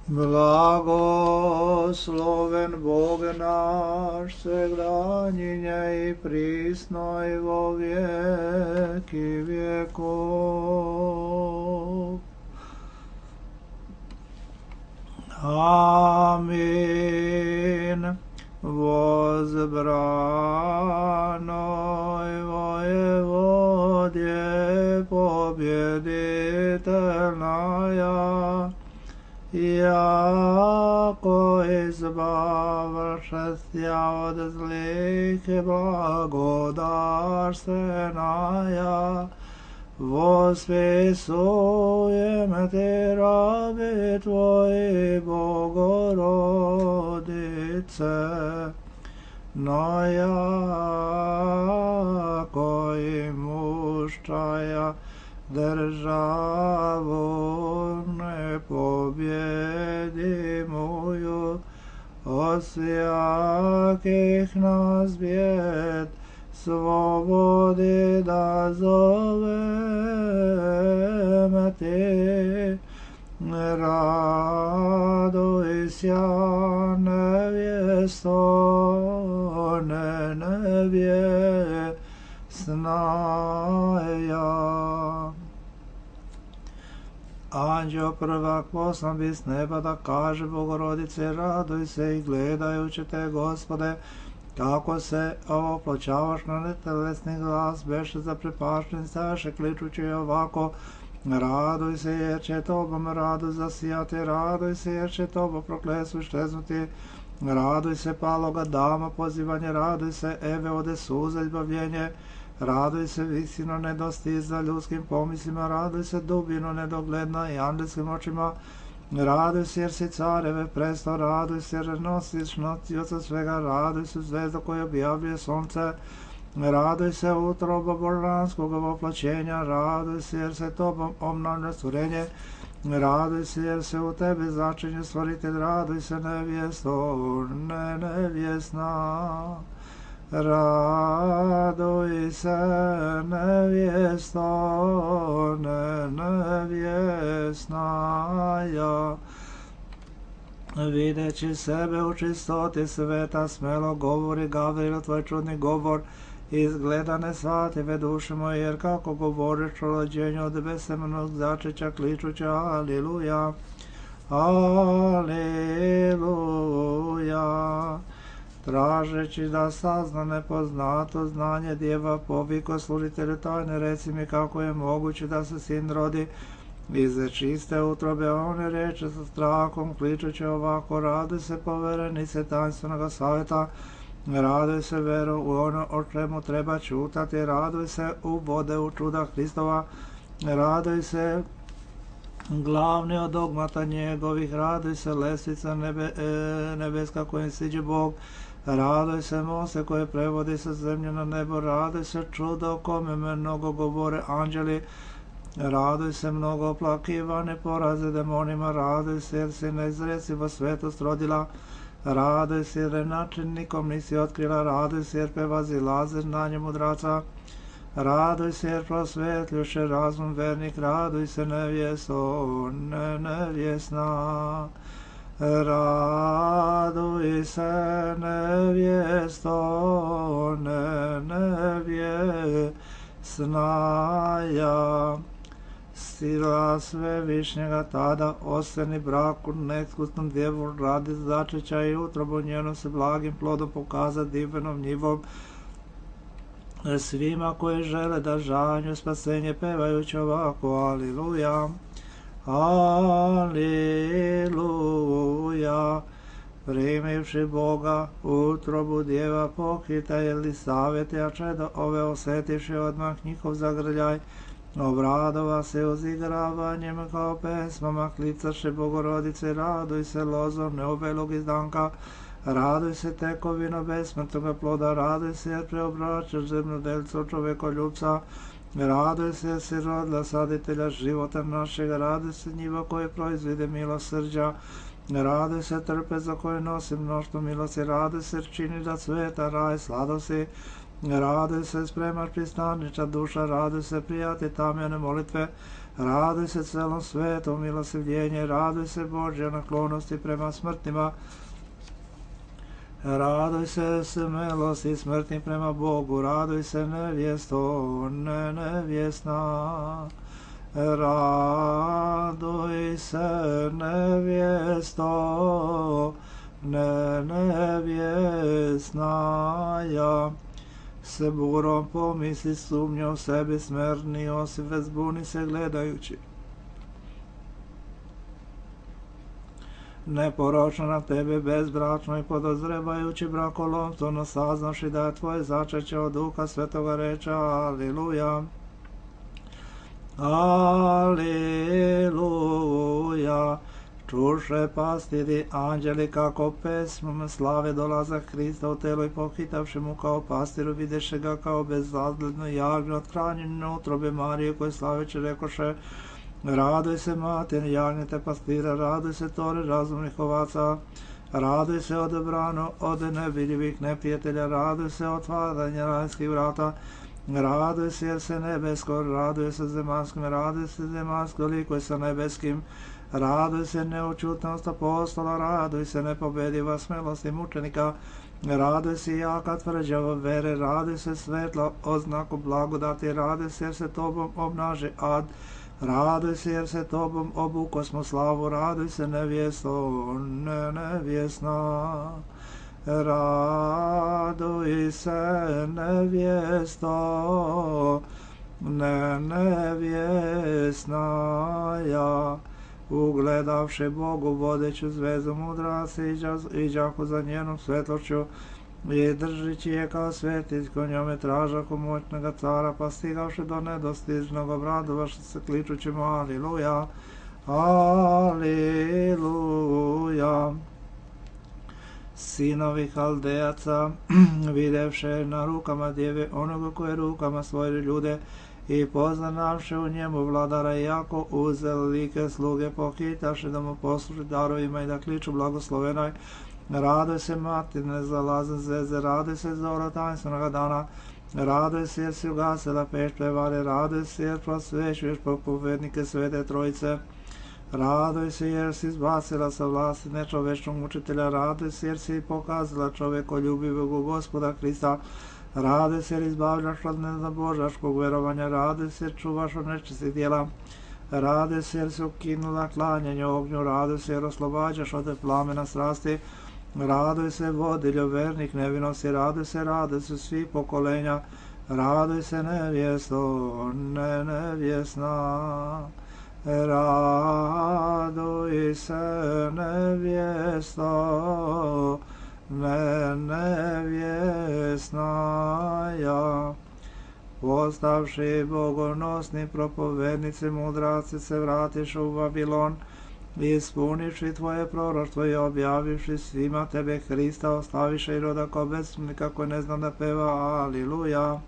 Blagosloven Bog naš, svegdanjinje i prisno i vo vijeki vjekov. Amin. Возбранoj воеводje победительная, яко избавшись я от злых и благодарственная, восписуем Ти раби Твои, Богородице, но яко имущая державу непобедимую, от всяких нас бед свободы да зовем Ти. Радуйся, невесто, невесная. Anđeo prvak poslan bi s neba da kaže Bogorodice, raduj se i gledajući te, Gospode, kako se opločavaš na netelesni glas, beše zaprepašten staše, kličući ovako, raduj se jer će tobom radu zasijati, raduj se jer će tobo prokletstvo šteznuti, raduj se paloga dama pozivanje, raduj se Eve ode suza izbavljenje, raduj se visino nedostiza ljudskim pomislima, raduj se dubino nedogledna i andelskim očima, raduj se jer si careve presto, raduj se jer nosiš nosioca svega, raduj se zvezda koja objavljuje sunce, raduj se utroba božanskog voplaćenja, raduj se jer se tobom obnavlja stvorenje, raduj se jer se u tebi začinje stvoritelj, raduj se nevjesto, nevjesna. Raduj se nevjesto, nevjesnaja. Videći sebe u čistoti sveta, smelo govori Gavrilo tvoj čudni govor, izgleda ne shvative duše moje, jer kako govoriš o rođenju od besemnog začeća, kličuća aliluja, aliluja. Tražeći da sazna nepoznato znanje djeva, poviko služitelju tajne, reci mi kako je moguće da se sin rodi iz čiste utrobe. One reče sa strahom, kličući ovako, raduj se poverenice tajnstvenog savjeta, raduj se vero u ono o čemu treba čutati, raduj se u vode u čuda Hristova, raduj se glavni od dogmata njegovih, raduj se lestvica nebeska kojim siđe Bog, raduj se mose koje prevodi sa zemlje na nebo, raduj se čudo o kome mnogo govore anđeli, raduj se mnogo oplakivane poraze demonima, raduj se jer si neizrecivo svetost rodila, raduj se jer način nikom nisi otkrila, raduj se jer prevazilaze znanje mudraca, raduj se jer prosvetljuše razum vernik, raduj se nevjesto, nevjesna. Raduj se nevjesto, nevjesnaja. Sila svevišnjega tada osveni braku neiskusnom djevu radi začeća i utrobu njenu se blagim plodom pokaza divnom njivom svima koji žele da žanju spasenje pevajući ovako aliluja, aliluja. Primivši Boga utrobu djeva pohita Elisavete, a čedo ove osetivši odmah njihov zagrljaj, obradova se uzigravanjem kao pesmama, klicaše Bogorodice, raduj se lozom neobelog izdanka, raduj se tekovino besmrtnoga ploda, raduj se jer preobraćaš zemljodelco čovekoljubca, raduj se jer si rodila saditelja života našega, raduj se njiva koje proizvide milosrđa, raduj se trpe za koje nosi mnoštvo milosti, raduj se jer čini da cveta raj sladosti, Raduj se, spremaš pristaništa duša, raduj se, prijatelj tamjane molitve, raduj se celom svetom milosrdjenje, raduj se Božje naklonosti prema smrtnima, raduj se milosti smrtnih prema Bogu, raduj se nevjesto, nevjesna. Raduj se nevjesto, nevjesnaja. Se burom pomisli sumnja u sebi smrni, Osife zbuni se gledajući. Neporočno na tebe bezbračno i podozrebajući brakolomstvo, no saznaši da je tvoje začeće od Duha Svetoga reča, Aliluja. Aliluja. Čuše pastiri anđeli kako pesmom slave dolazak Hrista u telo i pohitavši mu kao pastiru videše ga kao bezazledno jagnje othranjeno utrobe Marije koje slaveće rekoše: raduj se mater jagnjete pastira, raduj se tore razumnih ovaca, raduj se odebrano od nevidljivih neprijatelja, raduj se otvaranja rajskih vrata, raduj se jer se nebesko, raduj se zemanskim, raduj se zemansko likuje sa nebeskim, raduj se neočutnost apostola, raduj se nepobediva smelost i mučenika, raduj se jaka tvrđava vere, raduj se svetla oznaku blagodati, raduj se jer se tobom obnaži ad, raduj se jer se tobom obukosmo slavu, raduj se nevjesto, nevjesna. Raduj se nevjesto, nevjesnaja. Ugledavši Bogu vodeću zvezu mudraci iđahu za njenom svetlošću i držići je kao svetić, ko njome tražahu moćnoga cara, pa stigavši do nedostižnog obradovaši se kličući mu Aliluja, Aliluja. Sinovi Haldejaca, videvše na rukama djeve onoga koje rukama svoje ljude i poznanavše u njemu vladara, jako uzeli like sluge, pohitaše da mu posluži darovima i da kliču blagoslovenoj. Raduj se mati nezalazne zveze, raduj se zoro tajnstvenog dana, raduj se jer si ugasila peć prevare, raduj se jer prosvećuješ propovednike Svete Trojice, raduj se jer si izbacila sa vlasti nečovečnog mučitelja, raduj se jer si pokazala čovekoljubivog Gospoda Krista, raduj se jer izbavljaš od neznabožaškog verovanja, raduj se jer čuvaš od nečistih djela, raduj se jer si ukinula klanjanje ognju, raduj se jer oslobađaš od plamena strasti, raduj se vodiljo vernih nevinosti, raduj se svi pokolenja, raduj se nevjesto, nevjesna. Raduj se nevjesto, nevjesnaja. Postavši bogonosni propovednici mudraci se vratiše u Vavilon, ispunivši tvoje proroštvo i objavivši svima tebe Hrista, ostaviše i roda kao besmnika koji ne zna da peva Aliluja,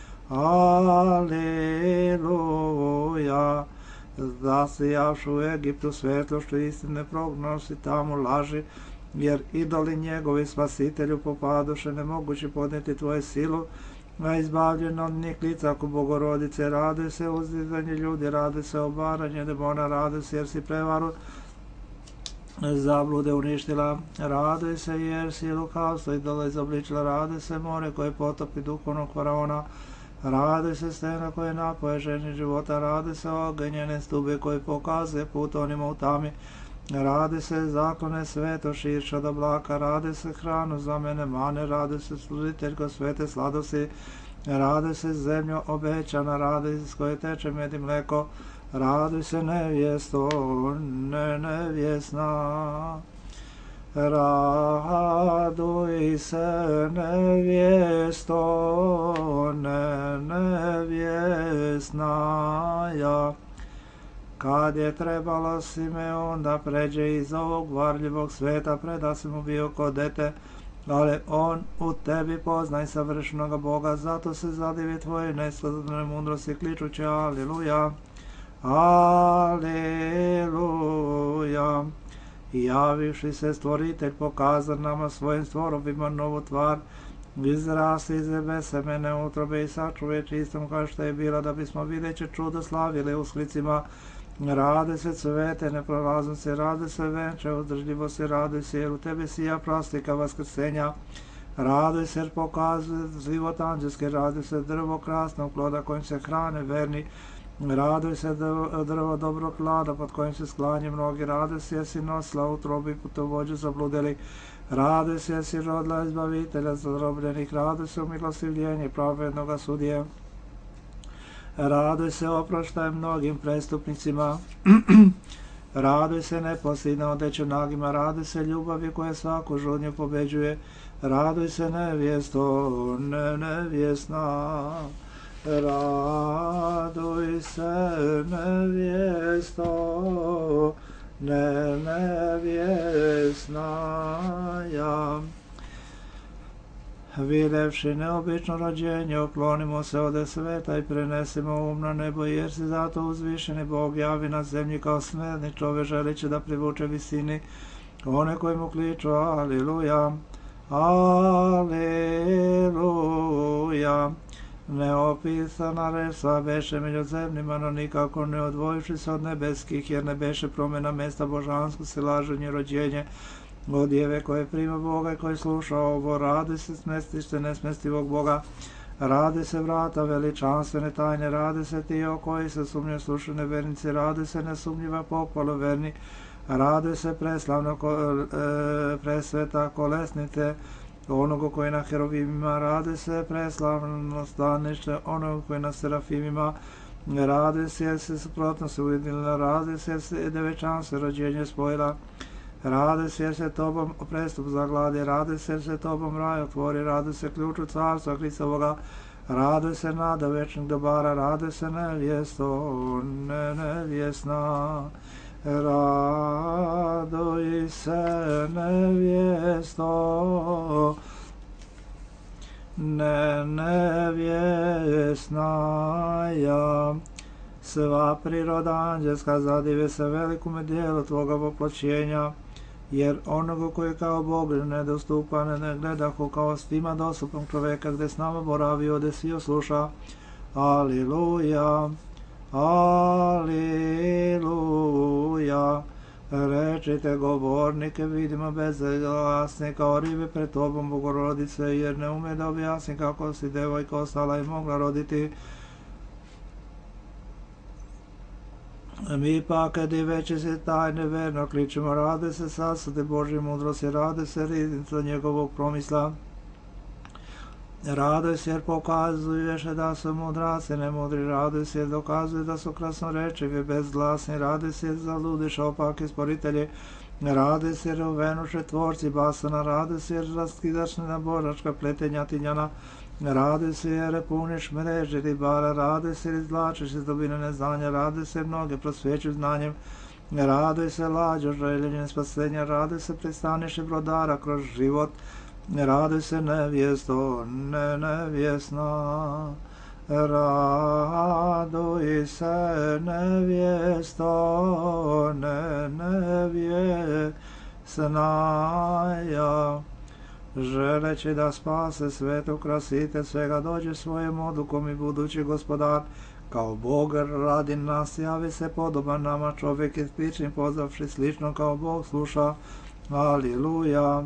Aliluja. Zasijavši u Egiptu svetlošću istine, prognosi tamo laži, jer idoli njegovi spasitelju popadoše, nemogući podnijeti tvoje silu, a izbavljen od njih lica ako Bogorodice, raduj se uzdizanje ljudi, raduj se obaranje demona, raduj se jer si prevaru zablude uništila, raduj se jer si lukavstvo idola izobličila, raduj se more koje potopi duhovnog faraona, raduj se stena koje napoje ženi života, raduj se ogenjene stube koje pokazuje put onima u tami, raduj se zaklone sveto širša od oblaka, raduj se hranu za mene mane, raduj se služiteljko svete sladosti, raduj se zemljo obećana, raduj se s koje teče med i mleko, raduj se nevjesto, nevjesna. Raduj se nevjesto, nevjesnaja. Kad je trebalo Simeon da pređe iz ovog varljivog sveta, preda si mu bio ko dete, ali on u tebi poznaj savršenoga Boga, zato se zadivi tvoje neskladne mudrosti, kličući Aliluja, Aliluja. Javivši se stvoritelj pokazan nama svojim stvorovima novu tvar izrasti iz besemene utrobe i sačuvaj čistom kao što je bila, da bismo videći čudo slavili usklicima. Rade se cvete neprolaznosti, rade se venče uzdržljivosti, rade se jer u tebi sija prostika vaskrsenja. Raduj se jer pokazuje život anđelski, raduj se drvo krasnog ploda kojim se hrane verni. Raduj se drvo dobrog klada pod kojim se sklanje mnogi, raduj se jer si nosila utrobi putovođe zabludeli. Raduj se jer si rodila izbavitelja zarobljenih, raduj se umilostivljenje pravednoga sudije. Raduj se oproštaj mnogim prestupnicima. Raduj se neposljedno odeće nagima, raduj se ljubavi koja svaku žudnju pobeđuje. Raduj se nevjesto, nevjesna. Raduj se nevjesto, nevjesna ja. Videvši neobično rođenje, oklonimo se ode sveta i prenesimo um na nebo, jer si zato uzvišeni Bog javi na zemlji kao smedni čovjek, želiće da privuče visini one koji mu kliču Aliluja, Aliluja. Neopisana reč sva beše među zemljima, no nikako ne odvojivši se od nebeskih, jer ne beše promjena mesta božansko se laženje rođenje od djeve koje prima Boga i koji sluša ovo. Radi se smestište nesmestivog Boga, radi se vrata veličanstvene tajne, radi se ti o koji se sumnje slušane vernici, radi se nesumnjiva pohvala verni, radi se preslavno presveta kolesnice onoga koji na heruvimima, radi se preslavno stanište onoga koji na serafimima, radi se jer se suprotno se ujedinila, radi se jer se devečanstvo rođenje spojila, radi se jer se tobom prestup zagladi, radi se jer se tobom raj otvori, radi se ključu carstva Hristovoga, radi se nada večnih dobara, radi se nevjesto, nevjesna. Raduj se nevjesto, nevjesna ja. Sva priroda anđelska zadive se velikome dijelu tvoga voploćenja, jer onoga koji kao Bog nedostupan ne gledahu kao svima dostupnog čoveka, gde s nama boravi, ode svi osluša. Aliluja, Aliluja. Rečite govornike, vidimo bezglasni kao ribe pred tobom, Bogorodice, jer ne ume da objasni kako si devojka ostala i mogla roditi. Mi pa kad i veće se tajne verno kličemo, rade se sasude Božje mudrosti, rade se riznica njegovog promisla. Raduj se jer pokazuješ da su mudraci nemudri, raduj se jer dokazuje da su krasnorečivi bezglasni, raduj se jer zaludiš opake sporitelji, raduj se jer uvenuše tvorci basana, raduj se jer raskidaš nenabožačka pletenja tinjana, raduj se jer puniš mreže ribara, raduj se jer izvlačiš iz dubine neznanja, raduj se jer mnoge prosvećuju znanjem, raduj se lađo željenjem spasenja, raduj se pristaniše brodara kroz život, raduj se nevjesto, nevjesna. Raduj se nevjesto, nevjesna ja. Želeći da spase svetu krasite svega, dođe svojim odlukom i budući gospodar. Kao Bog radi nas, javi se podoban nama čovjek i sličnim pozavši slično kao Bog sluša. Aliluja,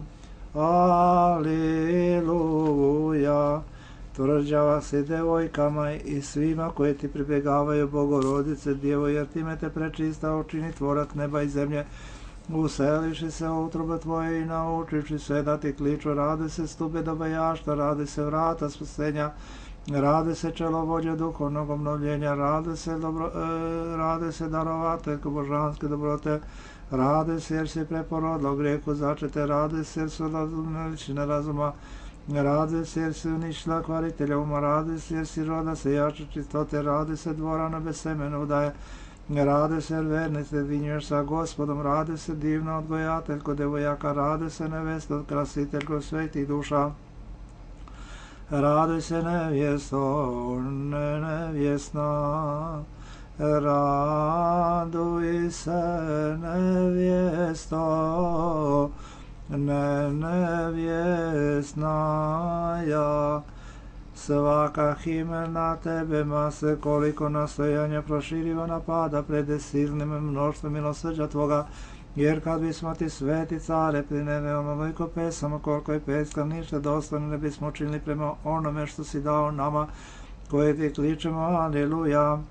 Aliluja. Tvrđava se devojkama i svima koji ti pribjegavaju, Bogorodice Djevo, jer time te prečista učini tvorac neba i zemlje. Useliši se u utrobe tvoje i naučiši sve da ti kliču, rade se stube dobajašta, rade se vrata spasenja, rade se čelovođe duhovnog obnovljenja, rade se darovateljko božanske dobrote, rade se jer si preporodila u grijehu začete, rade se jer su razumeličine razuma, rade se jer si uništila kvaritelja uma, rade se jer si roda se jače čistote, rade se dvorana bez semena udaje, rade se jer verni se vinjuješ sa Gospodom, rade se divna odgojateljko devojaka, rade se nevesta krasiteljko svetih duša, raduj se nevjesto, nevjesna. Raduj se nevjesto, nevjesnaja. Svaka himena tebema se koliko nastojanja proširio napada pred silnim mnoštvom milosrđa Tvoga, jer kad bismo Ti sveti care prineli onoliko pesama koliko je peska ništa dostojno ne bismo učinili prema onome što si dao nama koje Ti kličemo aleluja,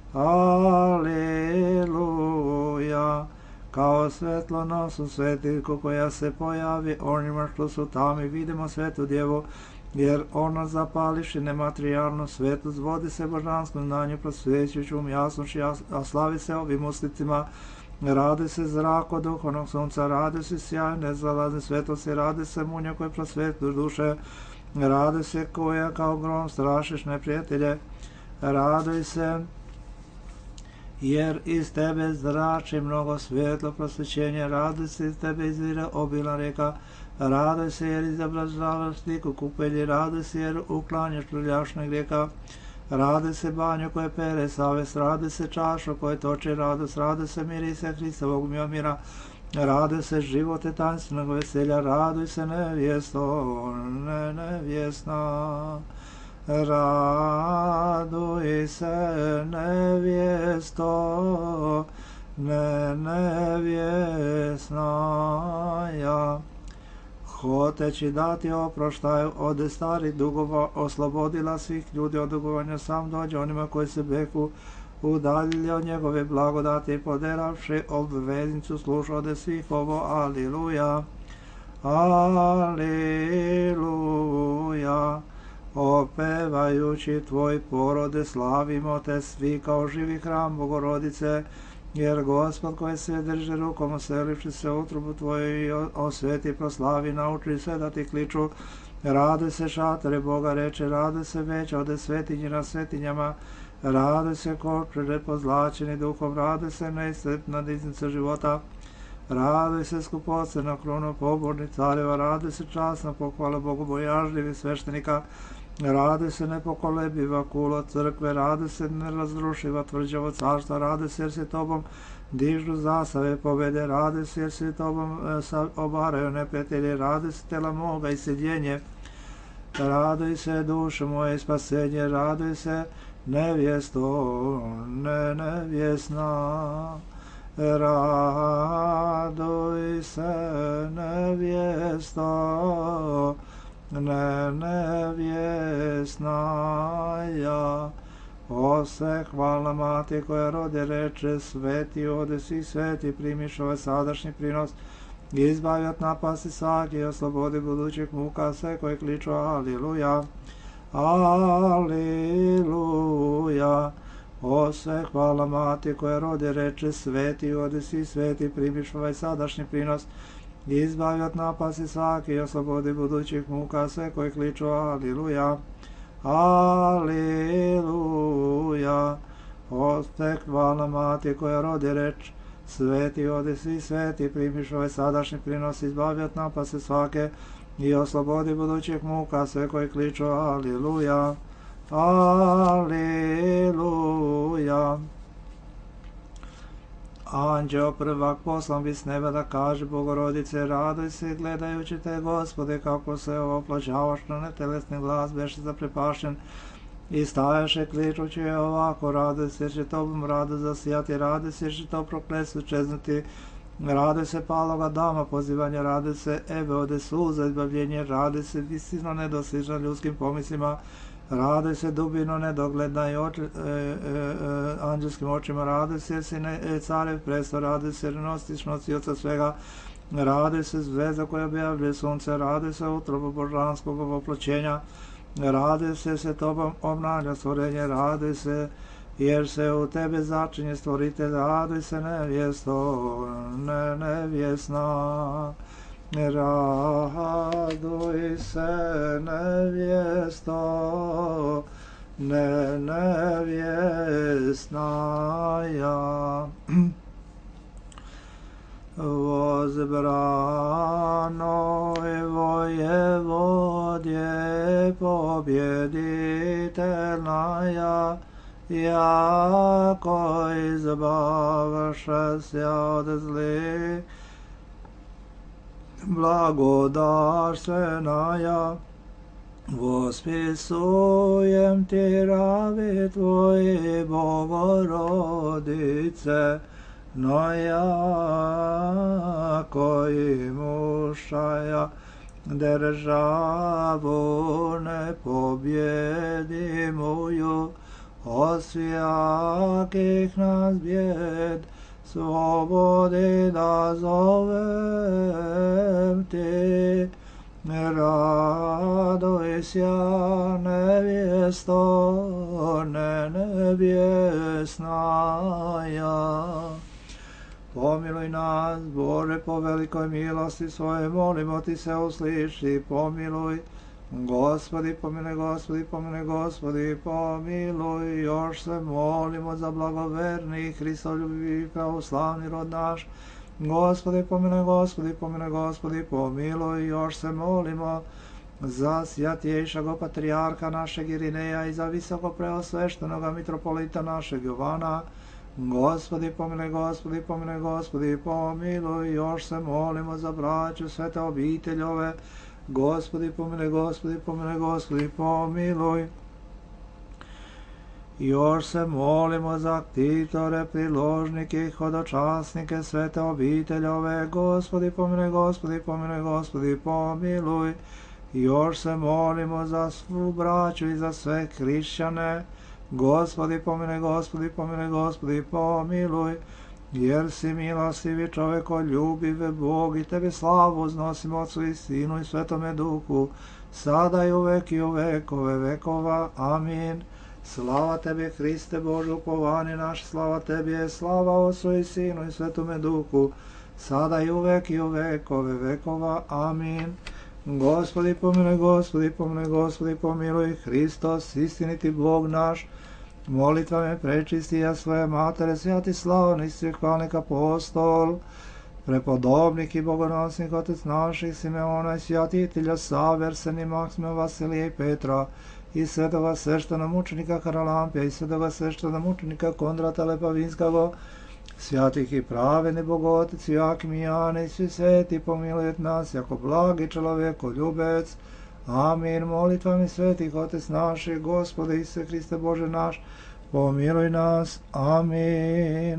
aleluja. Kao svetlo nosu svetiljku koja se pojavi onima što su tami, vidimo svetu djevu, jer ona zapališi nematerijalnu svetlost, vodi se božanskom znanju prosvećujućom jasnošću, a slavi se ovim uslicima. Radi se zrak od duhovnog sunca, radi se sjajne zalazne svetlosti, radi se munja koje prosvetlu duše, radi se koja kao grom strašiš neprijatelje, radi se jer iz tebe zrači mnogo svjetlo prosvećenje, radi se iz tebe izvire obilna rijeka, radi se jer izobražavaš tiku kupelji, radi se jer uklanjaš prljašnog rijeka, radi se banju koje pere savest, radi se čašu koje toči radost, radi se mirise Hristovog mira, radi se živote tajanstvenog veselja, radi se nevjesto, nevjesna. Raduj se nevjesto, nevjesnaja. Hoteći dati oproštaj od starih dugova, oslobodila svih ljudi od dugovanja, sam dođe onima koji se beku udaljili od njegove blagodati, poderavši obveznicu sluša od svih ovo, aleluja, aleluja. Opevajući Tvoj porode, slavimo Te svi kao živi hram Bogorodice, jer Gospod koji sve drži rukom oselivši se u utrobu Tvoju i osveti proslavi, nauči sve da Ti kliču. Rade se šatore Boga reče, rade se veća ode svetinji na svetinjama, rade se kočere pozlačeni duhom, rade se neiscrpna diznica života, rade se skupocena kruna pobornih careva, rade se časna pohvala bogobojažljivih sveštenika, rade se nepokolebiva kula crkve, rade se nerazrušiva tvrđavo carstva, rade se jer se Tobom dižu zasave pobjede, rade se jer se Tobom obaraju neprijatelji, rade se tela moga i sjedjenje, raduj se dušo moje spasenje, raduj se nevjesto, nevjesna. Raduj se nevjesto, nevjesnaja. Ose hvalna mati koja rode reče, sveti ode svi sveti, primiš ovaj sadašnji prinos, izbavi od napasti svaki, oslobodi budućih muka sve koji kliču aleluja, aleluja. O sve hvala mati koja rode reče, sveti ode svi sveti, primiš ovaj sadašnji prinos, izbavi od napasti svaki i oslobodi budućih muka sve koji kliču aleluja, aleluja. O sve hvala mati koja rode reč, sveti ode svi sveti, primiš ovaj sadašnji prinos, izbavi od napasti svake i oslobodi budućih muka sve koji kliču aleluja, aleluja. Anđeo prvak poslan bi s neba da kaže Bogorodice, raduj se gledajući Te, Gospode, kako se oplođavaš na netelesni glas, beše zaprepašen i stajaše kličući ovako, raduj se jer će Tobom rado zasijati, raduj se jer će to prokletstvo čeznuti, raduj se paloga dama pozivanja, raduj se eve ode suza izbavljenje, raduj se visino nedostižna ljudskim pomislima, raduj se dubino nedogledna i anđelskim očima, raduj se jer si carev presto, raduj se jer nosiš nosioca svega, raduj se zvezda koja objavljuje sunce, raduj se utrobu božanskog oploćenja, raduj se jer se Tobom obnavlja stvorenje, raduj se jer se u Tebe začinje stvoritelj, raduj se nevjesto, nevjesna. Raduj se nevjesto, nevjesnaja. Возбранoj воеводje победительная, яко избавшася от злых, blagodarstvena, vospisujem ti ravi tvoji, Bogorodice, no ja koji mušaja državu nepobjedimuju, od svijakih nas bijed slobodi da zovem ti. Radoj sja nevjesto, nevjesnaja. Pomiluj nas, Bože, po velikoj milosti svoje, molimo ti se, usliši, pomiluj. Gospodi, pomiluj, Gospodi, pomiluj, Gospodi, pomiluj. Još se molimo za blagoverni, Hristoljubivi, pravoslavni rod naš. Gospodi, pomiluj, Gospodi, pomiluj, Gospodi, pomiluj. Još se molimo za svjatjejšeg patrijarha našeg Irineja i za visoko preosveštenoga mitropolita našeg Jovana. Gospodi, pomiluj, Gospodi, pomiluj, Gospodi, pomiluj. Još se molimo za braću svete obiteljove. Gospodi, pomiluj, Gospodi, pomiluj, Gospodi, pomiluj. Još se molimo za ktitore, priložnike i hodočasnike svete obiteljove. Gospodi, pomiluj, Gospodi, pomiluj, Gospodi, pomiluj. Još se molimo za svu braću i za sve hrišćane. Gospodi, pomiluj, Gospodi, pomiluj, Gospodi, pomiluj. Jer si milostivi čovekoljubive Bog i tebi slavu uznosimo Otcu i Sinu i Svetome Duhu, sada i uvek i u vekove vekova. Amin. Slava tebi, Hriste Bože, upovani naš, slava tebi je, slava Otcu i Sinu i Svetome Duhu, sada i uvek i u vekove vekova. Amin. Gospodi, pomiluj, Gospodi, pomiluj, Gospodi, pomiluj. Hristos, istiniti Bog naš, molitvame prečistija svoje matere, svjati slavni svjehvalnik apostol, prepodobnik i bogonosnik otec naših Simeona i svjatitelja Save, Arsenija, Maksima, Vasilija i Petra, i svetoga sveštena mučenika Haralampija, i svetoga sveštena mučenika Kondrata Lepavinskog, svjatih i praveni Bogotec, Joakim i Jane, i svi sveti pomilujet nas, jako blagi čovjeko ljubec. Amin. Molitvami svetih Otec naših, Gospode Isuse Hriste Bože naš, pomiluj nas. Amin.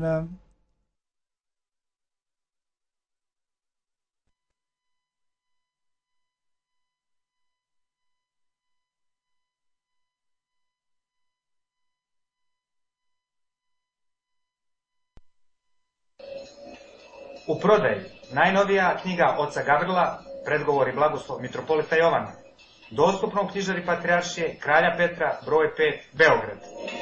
U prodaji najnovija knjiga oca Gavrila, Predgovori blagoslov mitropolita Jovana, dostupno u knjižari Patrijaršije Kralja Petra, broj 5, Beograd.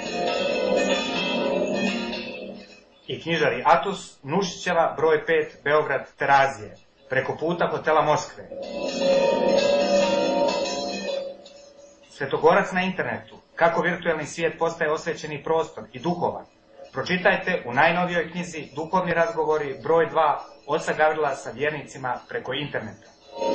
I knjižari Atus, Nušićeva, broj 5, Beograd, Terazije, preko puta hotela Moskve. Svetogorac na internetu, kako virtualni svijet postaje osvećeni prostor i duhovan. Pročitajte u najnovijoj knjizi Duhovni razgovori, broj 2, oca Gavrila sa vjernicima preko interneta.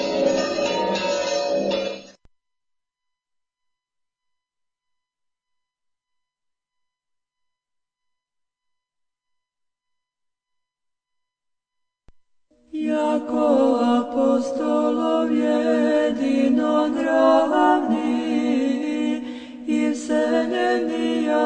Jako apostolov jedinog ravni i vseljenija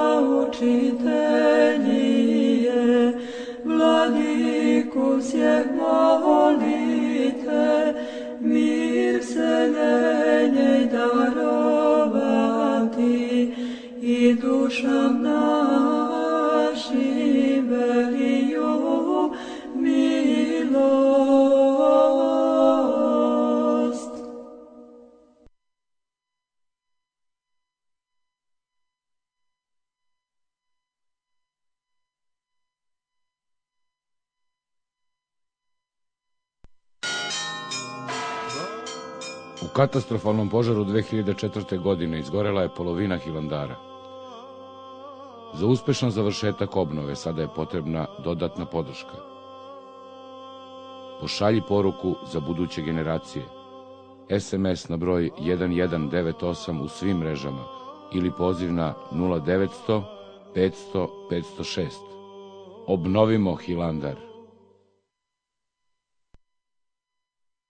učitelije, vladiku svijeh molite, mir vseljenje darovati i dušam našim veliju milost. U katastrofalnom požaru 2004. godine izgorela je polovina Hilandara. Za uspešan završetak obnove sada je potrebna dodatna podrška. Pošalji poruku za buduće generacije. SMS na broj 1198 u svim mrežama ili poziv na 0900 500 506. Obnovimo Hilandar.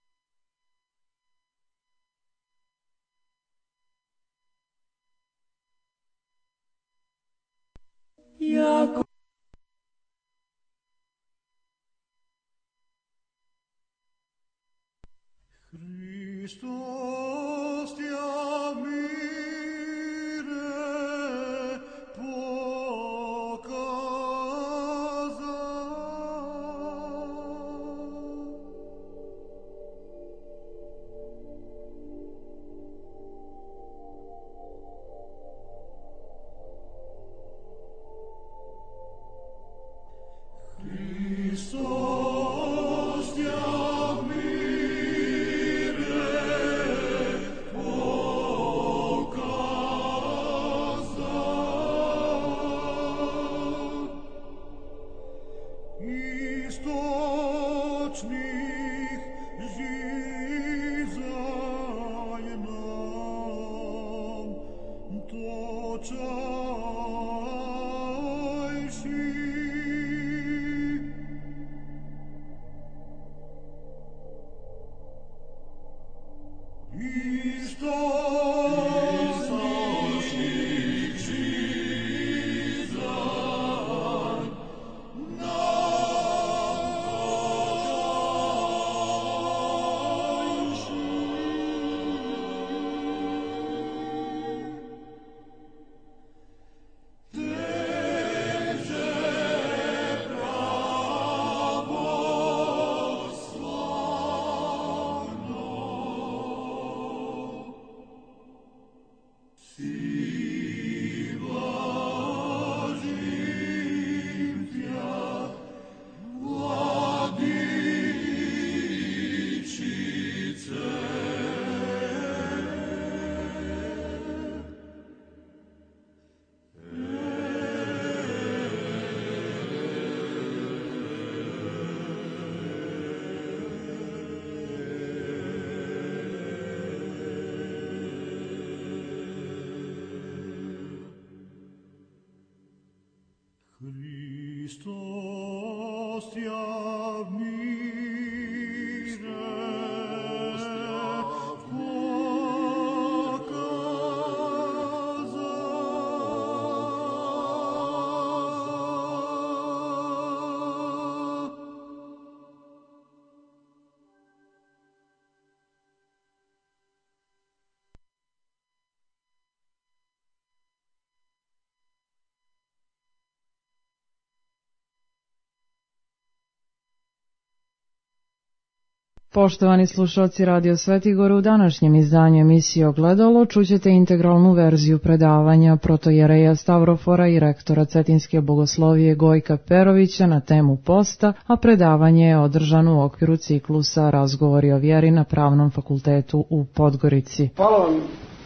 Poštovani slušalci Radio Svetigor, u današnjem izdanju emisije Ogledalo čućete integralnu verziju predavanja protojereja Stavrofora i rektora Cetinske bogoslovije Gojka Perovića na temu posta, a predavanje je održano u okviru ciklusa Razgovori o vjeri na Pravnom fakultetu u Podgorici. Hvala vam,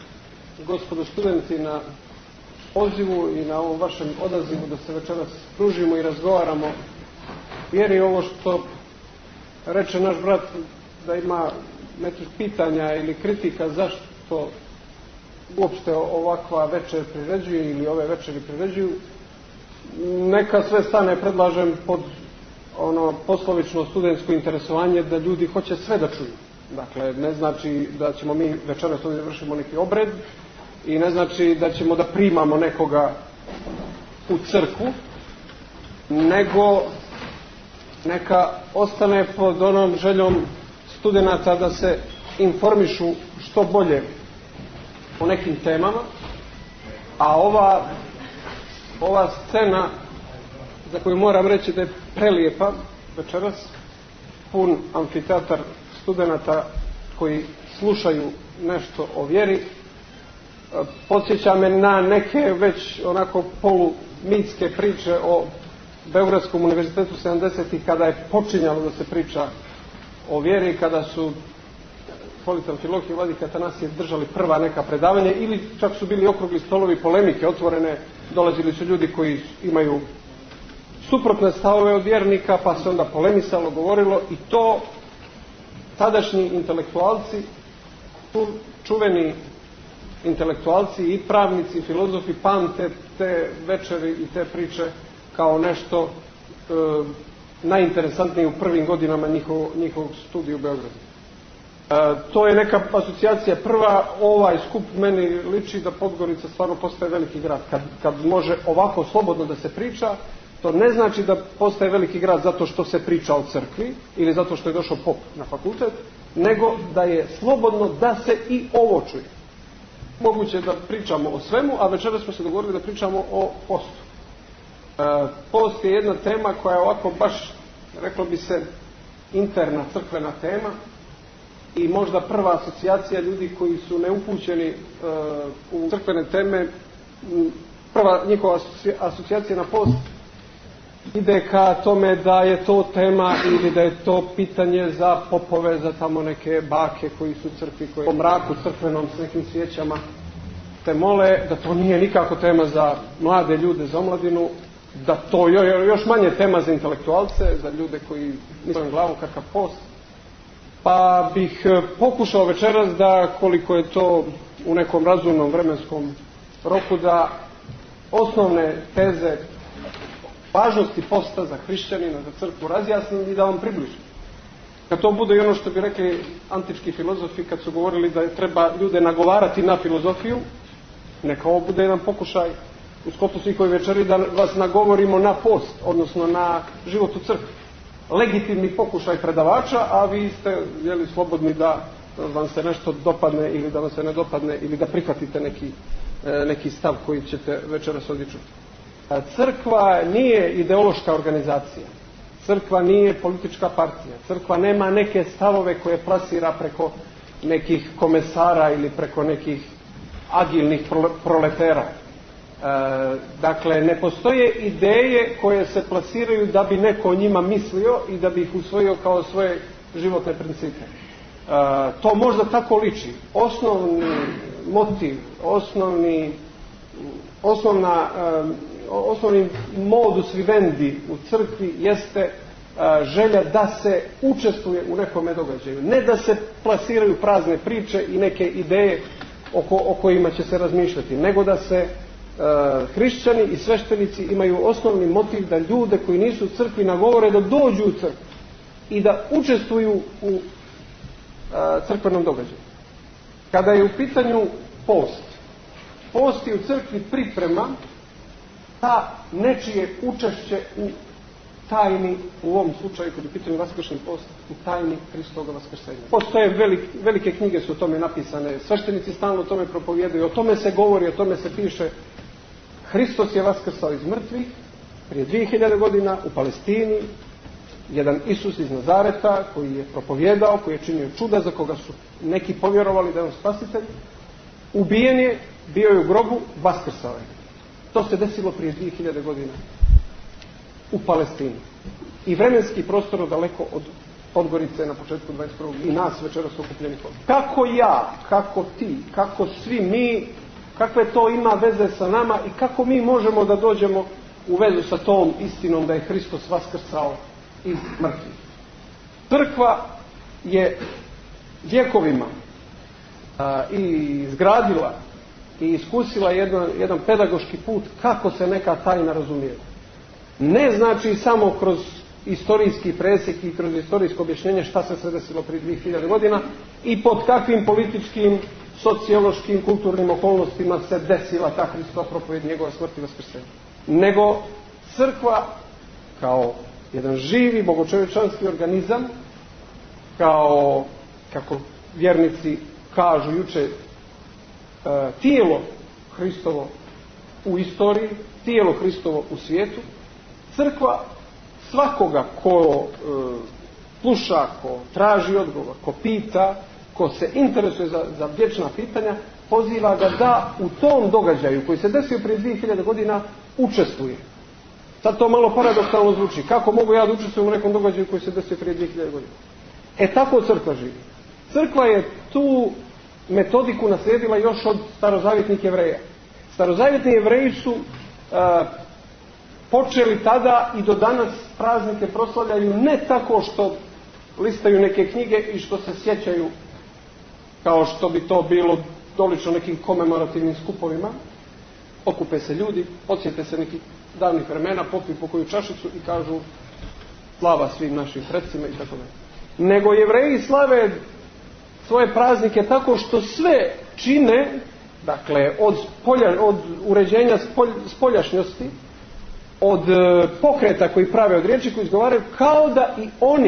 gospodo studenti, na pozivu i na ovom vašem odazivu da se večeras družimo i razgovaramo vjeri. Ovo što reče naš brat, da ima nekih pitanja ili kritika zašto uopšte ovakva večer priređuje ili ove večeri priređuju, neka sve stane, predlažem, pod ono poslovično studentsko interesovanje, da ljudi hoće sve da čuju. Dakle, ne znači da ćemo mi večeras ovdje vršimo neki obred i ne znači da ćemo da primamo nekoga u crkvu, nego neka ostane pod onom željom studenata da se informišu što bolje o nekim temama, a ova scena, za koju moram reći da je prelijepa večeras, pun amfiteatar studenata koji slušaju nešto o vjeri, podsjeća me na neke već onako polumitske priče o Beogradskom univerzitetu 70-ih, kada je počinjalo da se priča o vjeri, kada su Politan Filohije i Vladika Atanasije držali prva neka predavanja, ili čak su bili okrugli stolovi, polemike otvorene, dolazili su ljudi koji imaju suprotne stavove od vjernika, pa se onda polemisalo, govorilo, i to tadašnji intelektualci, čuveni intelektualci i pravnici i filozofi pamte te večeri i te priče kao nešto najinteresantnije u prvim godinama njihovog studija u Beogradu. To je neka asocijacija prva. Ovaj skup meni liči da Podgorica stvarno postaje veliki grad. Kad može ovako slobodno da se priča, to ne znači da postaje veliki grad zato što se priča o crkvi ili zato što je došao pop na fakultet, nego da je slobodno da se i ovo čuje. Moguće da pričamo o svemu, a večeras smo se dogovorili da pričamo o postu. Post je jedna tema koja je ovako baš, reklo bi se, interna crkvena tema i možda prva asocijacija ljudi koji su neupućeni u crkvene teme, prva njihova asocijacija na post ide ka tome da je to tema ili da je to pitanje za popove, za tamo neke bake koji su u crkvi, koji po mraku crkvenom s nekim svijećama te mole, da to nije nikako tema za mlade ljude, za omladinu, da to još manje tema za intelektualce, za ljude koji nisu glavom kakav post. Pa bih pokušao večeras da, koliko je to u nekom razumnom vremenskom roku, da osnovne teze važnosti posta za hrišćanina, za crkvu razjasnim i da vam približim. Kad to bude i ono što bi rekli antički filozofi kad su govorili da treba ljude nagovarati na filozofiju, neka ovo bude jedan pokušaj u sklopu svih ovih večeri da vas nagovorimo na post, odnosno na život u crkvi. Legitimni pokušaj predavača, a vi ste slobodni da vam se nešto dopadne ili da vam se ne dopadne ili da prihvatite neki stav koji ćete večeras ovdje čuti. Crkva nije ideološka organizacija. Crkva nije politička partija. Crkva nema neke stavove koje plasira preko nekih komesara ili preko nekih agilnih proletera. Dakle, ne postoje ideje koje se plasiraju da bi neko o njima mislio i da bi ih usvojio kao svoje životne principe. To možda tako liči. Osnovni motiv, osnovni modus vivendi u crkvi jeste želja da se učestvuje u nekome događaju. Ne da se plasiraju prazne priče i neke ideje o kojima će se razmišljati, nego da se hrišćani i sveštenici imaju osnovni motiv da ljude koji nisu u crkvi nagovore da dođu u crkvu i da učestvuju u crkvenom događaju. Kada je u pitanju post je u crkvi priprema ta nečije učešće u tajni, u ovom slučaju kad je u pitanju vaskršnji post, u tajni Hristoga vaskrsenja. Postoje velike knjige su o tome napisane, sveštenici stalno o tome propovijedaju, o tome se govori, o tome se piše. Hristos je vaskrsao iz mrtvih prije 2000 godina u Palestini, jedan Isus iz Nazareta koji je propovijedao, koji je činio čuda za koga su neki povjerovali da je on spasitelj, ubijen je, bio je u grobu, vaskrsao je. To se desilo prije 2000 godina u Palestini. I vremenski prostor daleko od Podgorice na početku 21. i nas večeras okupljenih ovdje. Kako ja, kako ti, kako svi mi, kakve to ima veze sa nama i kako mi možemo da dođemo u vezu sa tom istinom da je Hristos vaskrsao iz mrtvih. Crkva je vjekovima i izgradila i iskusila jedan pedagoški put kako se neka tajna razumije. Ne znači samo kroz istorijski presjek i kroz istorijsko objašnjenje šta se sve desilo prije 2000 godina i pod kakvim političkim, sociološkim, kulturnim okolnostima se desila ta Hristova propovijed, njegova smrt i vaskrsenje. Nego crkva kao jedan živi bogočovječanski organizam, kao, kako vjernici kažu juče, tijelo Hristovo u istoriji, tijelo Hristovo u svijetu, crkva svakoga ko sluša, ko traži odgovor, ko pita, ko se interesuje za vječna pitanja, poziva ga da u tom događaju koji se desio prije 2000 godina učestvuje. Sad to malo paradoksalno zvuči. Kako mogu ja da učestvujem u nekom događaju koji se desio prije 2000 godina? Tako crkva živi. Crkva je tu metodiku naslijedila još od starozavjetnih Jevreja. Starozavjetni Jevreji su počeli tada i do danas praznike proslavljaju ne tako što listaju neke knjige i što se sjećaju kao što bi to bilo dolično nekim komemorativnim skupovima. Okupe se ljudi, podsjete se nekih davnih vremena, popiju po koju čašicu i kažu slava svim našim predsima i tako dalje. Nego Jevreji slave svoje praznike tako što sve čine, dakle od uređenja spoljašnjosti, od pokreta koji prave, od riječi koji izgovaraju, kao da i oni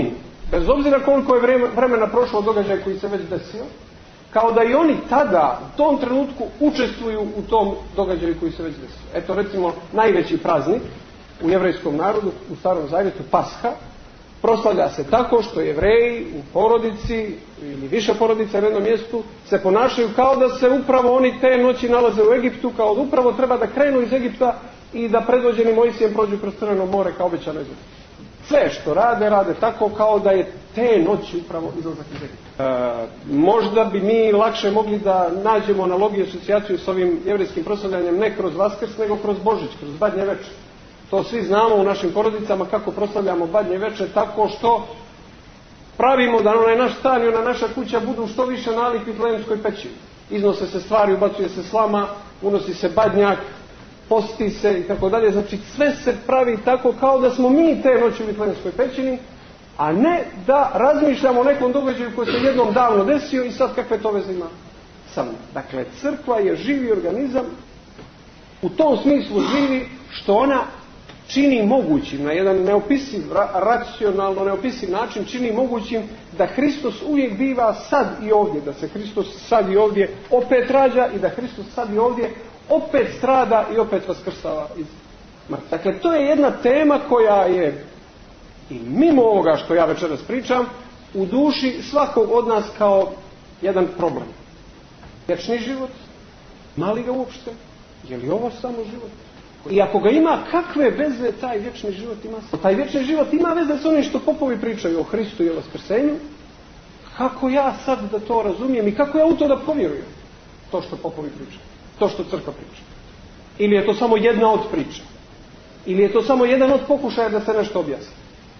bez obzira koliko je vremena prošlo od događaja koji se već desio, kao da i oni tada, u tom trenutku, učestvuju u tom događaju koji se već desio. Eto, recimo, najveći praznik u jevrejskom narodu, u Starom Zavjetu, Pasha, proslavlja se tako što Jevreji u porodici ili više porodica na jednom mjestu se ponašaju kao da se upravo oni te noći nalaze u Egiptu, kao da upravo treba da krenu iz Egipta i da predvođeni Mojsijem prođu kroz Crveno more kao obećano iz Egipta. Sve što rade tako kao da je te noći upravo izlazak iz Egipta. Možda bi mi lakše mogli da nađemo analogiju, asocijaciju s ovim jevrejskim proslavljanjem ne kroz Vaskrs, nego kroz Božić, kroz Badnje večer. To svi znamo u našim porodicama kako proslavljamo Badnje večer, tako što pravimo da onaj naš stan i ona naša kuća budu što više nalik Vitlejemskoj pećini. Iznose se stvari, ubacuje se slama, unosi se badnjak, posti se i tako dalje. Znači sve se pravi tako kao da smo mi te noći u Vitlejemskoj pećini, a ne da razmišljamo o nekom događaju koji se jednom davno desio i sad kakve to veze ima sa mnom. Dakle, crkva je živi organizam, u tom smislu živi što ona čini mogućim, na jedan neopisiv, racionalno neopisiv način čini mogućim da Hristos uvijek biva sad i ovdje, da se Hristos sad i ovdje opet rađa i da Hristos sad i ovdje opet strada i opet vaskrsava iz mrtvih. Dakle, to je jedna tema koja je i mimo ovoga što ja večeras pričam, u duši svakog od nas kao jedan problem. Vječni život, mali ga uopšte, je li ovo samo život? I ako ga ima, kakve veze taj vječni život ima? Taj vječni život ima veze s onim što popovi pričaju o Hristu i o vaskrsenju. Kako ja sad da to razumijem i kako ja u to da povjerujem? To što popovi pričaju, to što crkva priča. Ili je to samo jedna od priča? Ili je to samo jedan od pokušaja da se nešto objasni?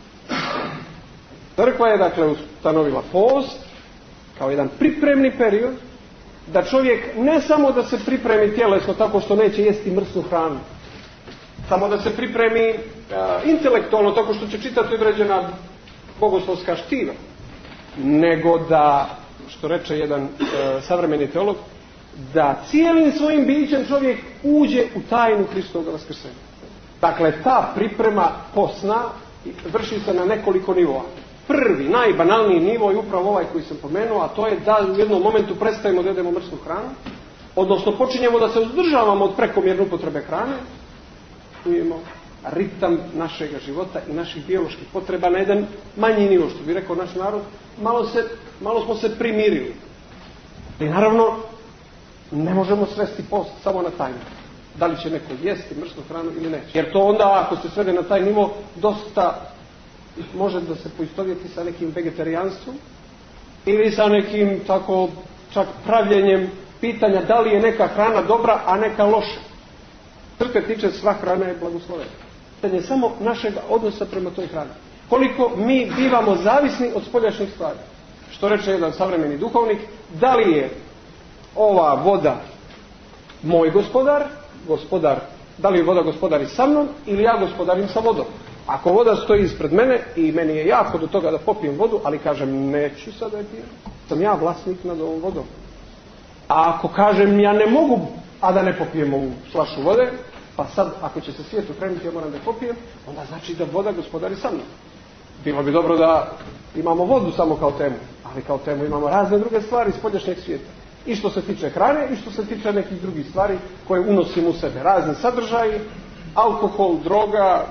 Crkva je dakle ustanovila post kao jedan pripremni period da čovjek ne samo da se pripremi tjelesno tako što neće jesti mrsnu hranu, samo da se pripremi intelektualno tako što će čitati određena bogoslovska štiva, nego da, što reče jedan savremeni teolog, da cijelim svojim bićem čovjek uđe u tajnu Hristovog vaskrsenja. Dakle, ta priprema posna vrši se na nekoliko nivoa. Prvi, najbanalniji nivo je upravo ovaj koji sam pomenuo, a to je da u jednom momentu prestajemo da jedemo mrsnu hranu, odnosno počinjemo da se uzdržavamo od prekomjerne upotrebe hrane, čujemo ritam našega života i naših bioloških potreba na jedan manji nivo, što bi rekao naš narod, malo smo se primirili. I naravno, ne možemo svesti post samo na tajnu. Da li će neko jesti mrsnu hranu ili neće. Jer to onda, ako se svede na taj nivo, dosta može da se poistovjeti sa nekim vegetarijanstvom ili sa nekim tako čak pravljenjem pitanja da li je neka hrana dobra, a neka loša. Crkve tiče, sva hrana je blagoslovena. Pitanje je samo našeg odnosa prema toj hrani. Koliko mi bivamo zavisni od spoljašnjih stvari. Što reče jedan savremeni duhovnik, da li je ova voda moj gospodar, da li je voda gospodari sa mnom ili ja gospodarim sa vodom. Ako voda stoji ispred mene i meni je jako do toga da popijem vodu, ali kažem neću sada je pijem, sam ja vlasnik nad ovom vodom. A ako kažem ja ne mogu, a da ne popijem ovu flašu vode, pa sad ako će se svijet okrenuti ja moram da popijem, onda znači da voda gospodari sa mnom. Bilo bi dobro da imamo vodu samo kao temu, ali kao temu imamo razne druge stvari iz spoljašnjeg svijeta. I što se tiče hrane i što se tiče nekih drugih stvari koje unosimo u sebe. Razni sadržaji, alkohol, droga,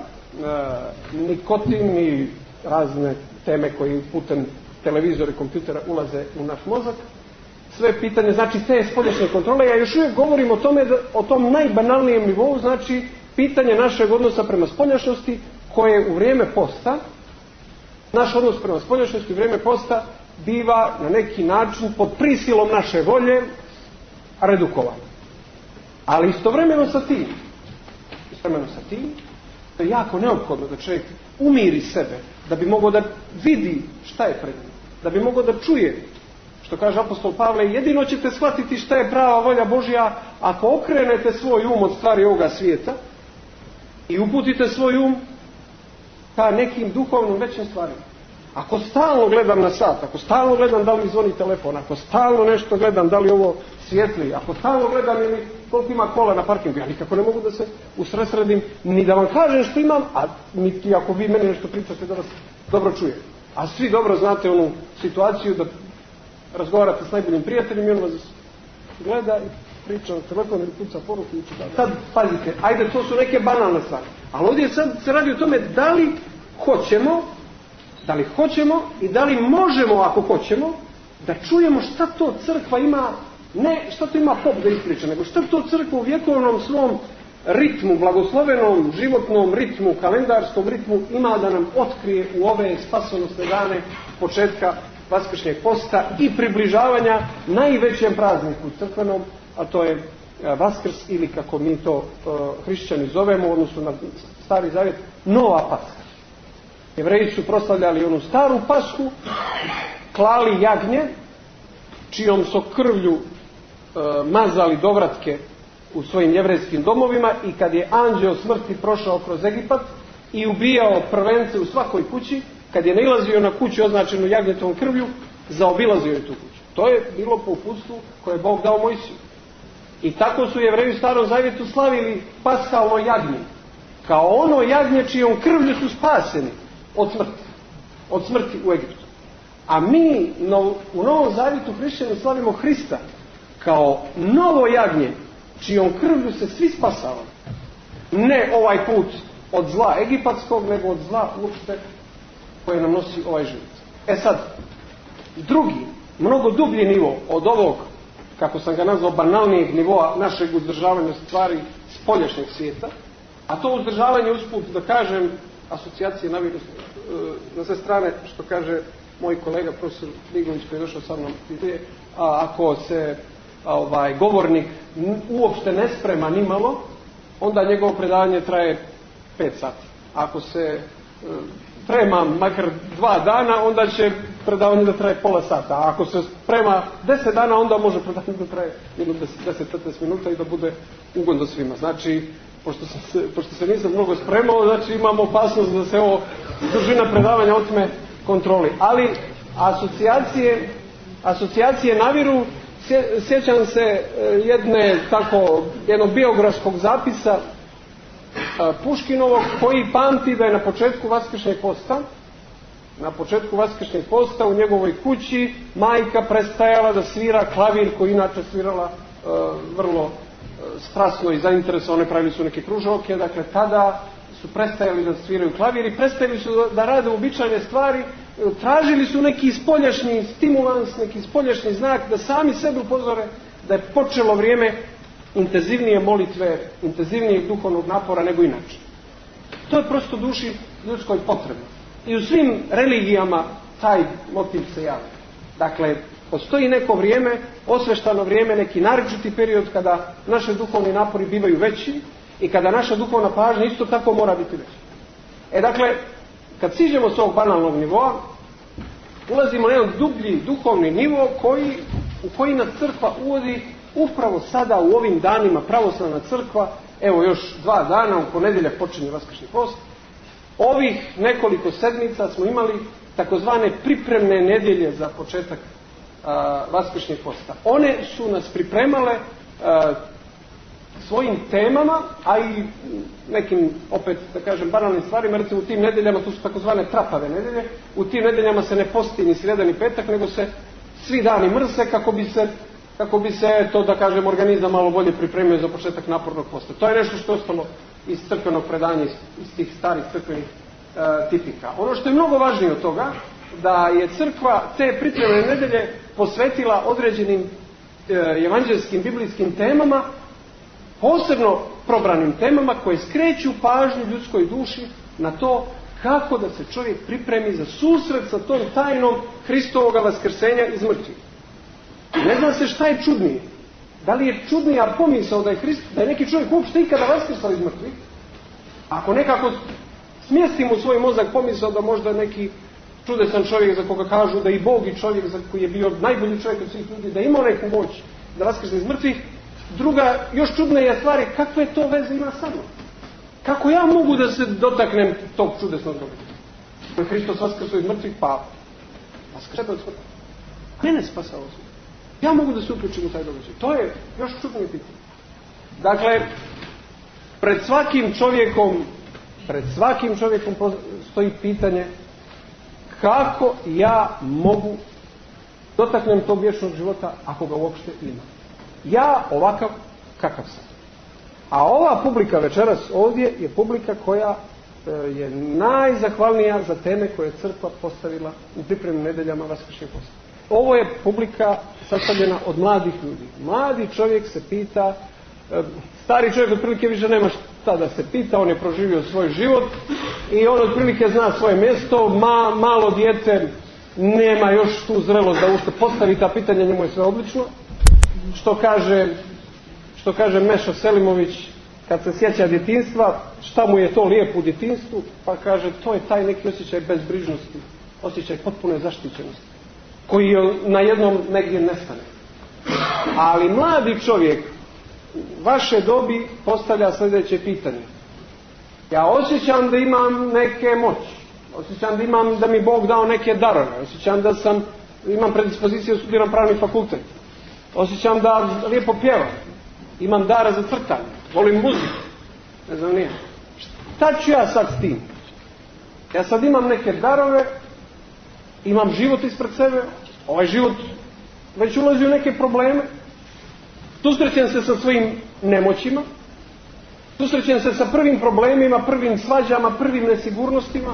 nikotin i razne teme koje putem televizora i kompjutera ulaze u naš mozak. Sve pitanje, znači te spoljašnje kontrole. Ja još uvijek govorim o tome, o tom najbanalnijem nivou, znači pitanje našeg odnosa prema spoljašnosti koje u vrijeme posta, naš odnos prema spoljašnosti u vrijeme posta biva na neki način pod prisilom naše volje redukovan. Ali istovremeno sa tim to je jako neophodno da čovjek umiri sebe, da bi mogao da vidi šta je pred njim, da bi mogao da čuje, što kaže apostol Pavle, jedino ćete shvatiti šta je prava volja Božja ako okrenete svoj um od stvari ovoga svijeta i uputite svoj um ka nekim duhovnim većim stvarima. Ako stalno gledam na sat, ako stalno gledam da li mi zvoni telefon, ako stalno nešto gledam da li ovo svijetli, ako stalno gledam ili koliko ima kola na parkingu, ja nikako ne mogu da se usredsredim, ni da vam kažem što imam, a niti ako vi meni nešto pričate da vas dobro čuje. A svi dobro znate onu situaciju da razgovarate s najboljim prijateljem i on vas gleda i priča na telefon ili puca poruku i čita. Sad, pazite, ajde, to su neke banalne stvari. Ali ovdje sad se radi o tome da li hoćemo i da li možemo, ako hoćemo, da čujemo šta to crkva ima, ne šta to ima pop da ispriča, nego šta to crkva u vjekovnom svom ritmu, blagoslovenom životnom ritmu, kalendarskom ritmu ima da nam otkrije u ove spasonosne dane početka Vaskršnjeg posta i približavanja najvećem prazniku crkvenom, a to je Vaskrs ili kako mi to hrišćani zovemo, odnosno na Stari Zavjet, Nova Paska. Jevreji su proslavljali onu staru Pasku, klali jagnje, čijom su krvlju mazali dovratke u svojim jevrejskim domovima i kad je anđeo smrti prošao kroz Egipat i ubijao prvence u svakoj kući, kad je nailazio na kuću označenu jagnjetovom krvlju, zaobilazio je tu kuću. To je bilo po uputstvu koje je Bog dao Mojsiju. I tako su Jevreji u Starom Zavjetu slavili paskalno jagnje, kao ono jagnje čijom krvlju su spaseni od smrti u Egiptu. A mi u Novom Zavjetu hrišćani slavimo Hrista kao novo jagnje čijom krvlju se svi spasavaju. Ne ovaj put od zla egipatskog, nego od zla uopšte koje nam nosi ovaj život. Sad, drugi, mnogo dublji nivo od ovog, kako sam ga nazvao, banalnijeg nivoa našeg uzdržavanja stvari spoljašnjeg svijeta, a to uzdržavanje, usput da kažem, asocijacije naviru na sve strane, što kaže moj kolega profesor Ligović koji je došao sa mnom, ako se govornik uopšte ne sprema nimalo, onda njegovo predavanje traje 5 sati. Ako se sprema makar 2 dana, onda će predavanje da traje pola sata. A ako se sprema 10 dana, onda može predavanje da traje 10-15 minuta i da bude ugodno svima. Znači, pošto se nisam mnogo spremao, znači imamo opasnost da se ovo dužina predavanja otme kontroli. Ali asocijacije naviru. Sjećam se jednog biografskog zapisa Puškinovog koji pamti da je na početku Vaskršnjeg posta u njegovoj kući majka prestajala da svira klavir koji inače svirala vrlo strasno i zainteresovane, pravili su neke kružoke, dakle tada su prestajali da sviraju klavir i prestajali su da rade uobičajene stvari, tražili su neki spoljašnji stimulans, neki spoljašnji znak da sami sebe upozore da je počelo vrijeme intenzivnije molitve, intenzivnijeg duhovnog napora nego inače. To je prosto duši ljudskoj potrebno. I u svim religijama taj motiv se javlja. Dakle, postoji neko vrijeme, osveštano vrijeme, neki naročiti period kada naše duhovni napori bivaju veći i kada naša duhovna pažnja isto tako mora biti veća. Dakle, kad siđemo s ovog banalnog nivoa, ulazimo na jedan dublji duhovni nivo u koji nas crkva uvodi upravo sada u ovim danima. Pravoslavna crkva, evo još 2 dana, u ponedjeljak počinje Vaskršnji post. Ovih nekoliko sedmica smo imali takozvane pripremne nedjelje za početak Vaskršnjeg posta. One su nas pripremale svojim temama, a i nekim, opet da kažem, banalnim stvarima. Recimo u tim nedjeljama, to su takozvane trapave nedjelje, u tim nedjeljama se ne posti ni srijeda ni petak, nego se svi dani mrse kako bi se to, da kažem, organizam malo bolje pripremio za početak napornog posta. To je nešto što je ostalo iz crkvenog predanja, iz tih starih crkvenih tipika. Ono što je mnogo važnije od toga, da je crkva te pripremne nedjelje posvetila određenim evanđelskim, biblijskim temama, posebno probranim temama koje skreću pažnju ljudskoj duši na to kako da se čovjek pripremi za susret sa tom tajnom Hristovoga vaskrsenja iz mrtvih. Ne zna se šta je čudnije. Da li je čudnija pomisao da je neki čovjek uopšte ikada vaskrsao iz mrtvih? Ako nekako smjestimo u svoj mozak pomisao da možda neki čudesan čovjek za koga kažu da i Bog i čovjek za koji je bio najbolji čovjek od svih ljudi, da je imao neku moć da vaskrse iz mrtvih, druga, još čudnija stvar je kakve to veze ima sa mnom. Kako ja mogu da se dotaknem tog čudesnog događaja? Koji je Hristos vaskrsao iz mrtvih, pa vaskrsao od smrti. Mene spasao svijet. Ja mogu da se uključim u taj događaj. To je još čudnije pitanje. Dakle, pred svakim čovjekom stoji pitanje kako ja mogu dotaknem tog vječnog života ako ga uopšte ima. Ja ovakav kakav sam. A ova publika večeras ovdje je publika koja je najzahvalnija za teme koje je crkva postavila u pripremnim nedeljama Vaskršnje posta. Ovo je publika sastavljena od mladih ljudi. Mladi čovjek se pita, stari čovjek otprilike više nema šta da se pita, on je proživio svoj život i on otprilike zna svoje mjesto, malo dijete nema još tu zrelost da ušte postavi ta pitanja, njemu je sve odlično. Što kaže Meša Selimović, kad se sjeća djetinjstva, šta mu je to lijepo u djetinjstvu, pa kaže to je taj neki osjećaj bezbrižnosti, osjećaj potpune zaštićenosti, koji na jednom negdje nestane. Ali mladi čovjek vaše dobi postavlja sljedeće pitanje. Ja osjećam da imam neke moći, osjećam da mi Bog dao neke darove, osjećam da imam predispoziciju da studiram pravni fakultet, osjećam da lijepo pjevam, imam dara za crtanje, volim muziku, ne znam nije. Šta ću ja sad s tim? Ja sad imam neke darove, imam život ispred sebe, ovaj život već ulazi u neke probleme, susrećem se sa svojim nemoćima, susrećem se sa prvim problemima, prvim svađama, prvim nesigurnostima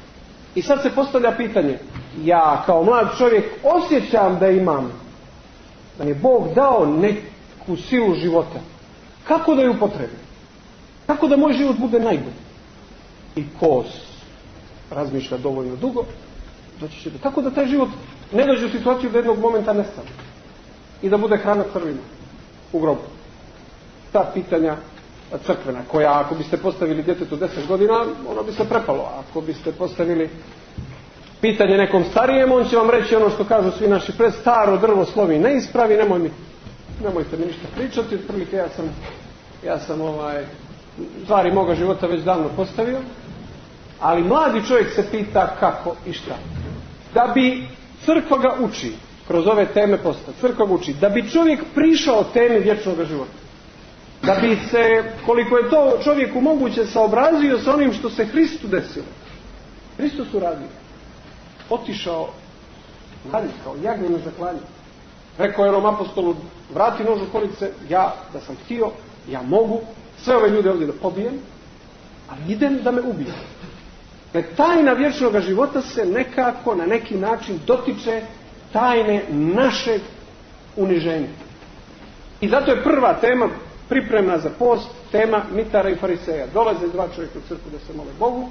i sad se postavlja pitanje, ja kao mlad čovjek osjećam da mi je Bog dao neku silu života. Kako da ju upotrebim? Kako da moj život bude najbolji? I ko razmišlja dovoljno dugo, doći će kako da taj život ne dođe u situaciju da jednog momenta nestane i da bude hrana crvima u grobu. Ta pitanja crkvena, koja ako biste postavili djetetu 10 godina, ono bi se prepalo. Ako biste postavili pitanje nekom starijem, on će vam reći ono što kažu svi naši staro drvo slovi ne ispravi, nemojte mi ništa pričati, otprilike ja sam stvari moga života već davno postavio, ali mladi čovjek se pita kako i šta. Da bi crkva ga uči, kroz ove teme posta, crkva ga uči, da bi čovjek prišao temi vječnog života, da bi se, koliko je to čovjeku moguće, saobrazio sa onim što se Hristu desilo. Hristos uradio. Otišao dalje, kao jagnje na zaklanje. Rekao je onom apostolu, vrati nož u kolice, ja da sam htio, ja mogu sve ove ljude ovdje da pobijem, ali idem da me ubiju. Tajna vječnog života se nekako, na neki način dotiče tajne našeg uniženja. I zato je prva tema, pripremna za post, tema mitara i fariseja. Dolaze dva čovjeka u crkvu da se mole Bogu.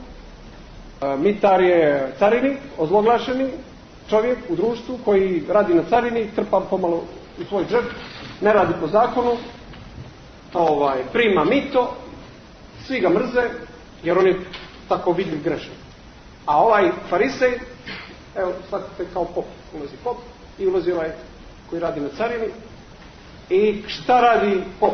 Mitar je carinik, ozloglašeni čovjek u društvu koji radi na carini, trpa pomalo u svoj džep, ne radi po zakonu, prima mito, svi ga mrze jer on je tako vidljiv grešan. A ovaj farisej, evo shvatite kao pop, ulazi pop i ulazi ovaj koji radi na carini. I šta radi pop?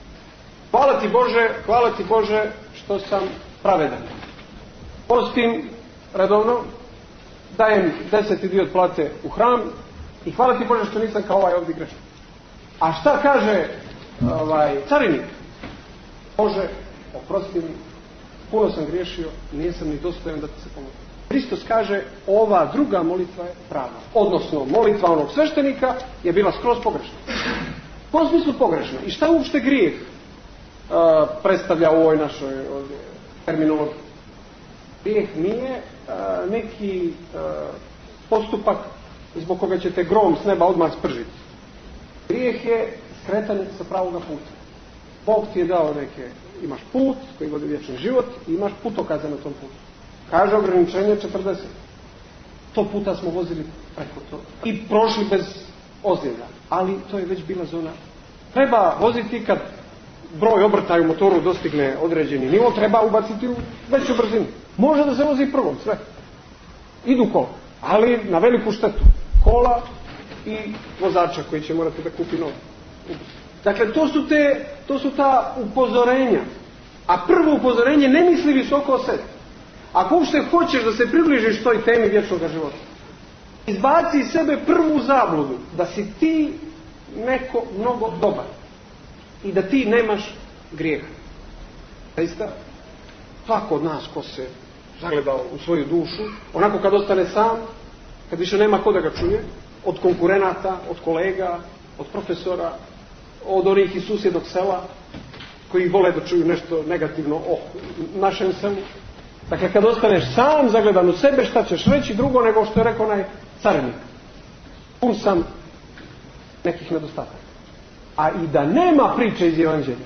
Hvala ti Bože što sam pravedan. Postim redovno, dajem 10. dio od plate u hram i hvala ti Bože što nisam kao ovaj ovdje grešan. A šta kaže carinik? Bože, oprosti mi, puno sam griješio, nisam ni dostojan da ti se pomoći. Hristos kaže, ova druga molitva je prava. Odnosno, molitva onog sveštenika je bila skroz pogrešna. U kom smislu pogrešna? I šta uopšte grijeh predstavlja u ovoj našoj terminologiji? Grijeh nije neki postupak zbog koga ćete grom s neba odmah spržiti. Grijeh je skretanje sa pravoga puta. Bog ti je dao imaš put koji vodi vječni život i imaš putokaze na tom putu. Kaže ograničenje 40. To puta smo vozili preko to i prošli bez ozljeda, ali to je već bila zona. Treba voziti kad broj obrtaja u motoru dostigne određeni nivo, treba ubaciti u veću brzinu. Može da se vozi prvom, sve. Idu kola, ali na veliku štetu. Kola i vozača koji će morati da kupi novo. Dakle, to su ta upozorenja. A prvo upozorenje, ne misli visoko o sebi. Ako uopšte hoćeš da se približiš toj temi vječnog života, izbaci iz sebe prvu zabludu da si ti neko mnogo dobar i da ti nemaš grijeha. Zaista, svako od nas ko se zagledao u svoju dušu, onako kad ostane sam, kad više nema ko da ga čuje, od konkurenata, od kolega, od profesora, od onih iz susjednog sela, koji vole da čuju nešto negativno o našem selu. Dakle, kad ostaneš sam, zagledan u sebe, šta ćeš reći drugo nego što je rekao onaj carinik. Pun sam nekih nedostataka. A i da nema priče iz Evanđelja,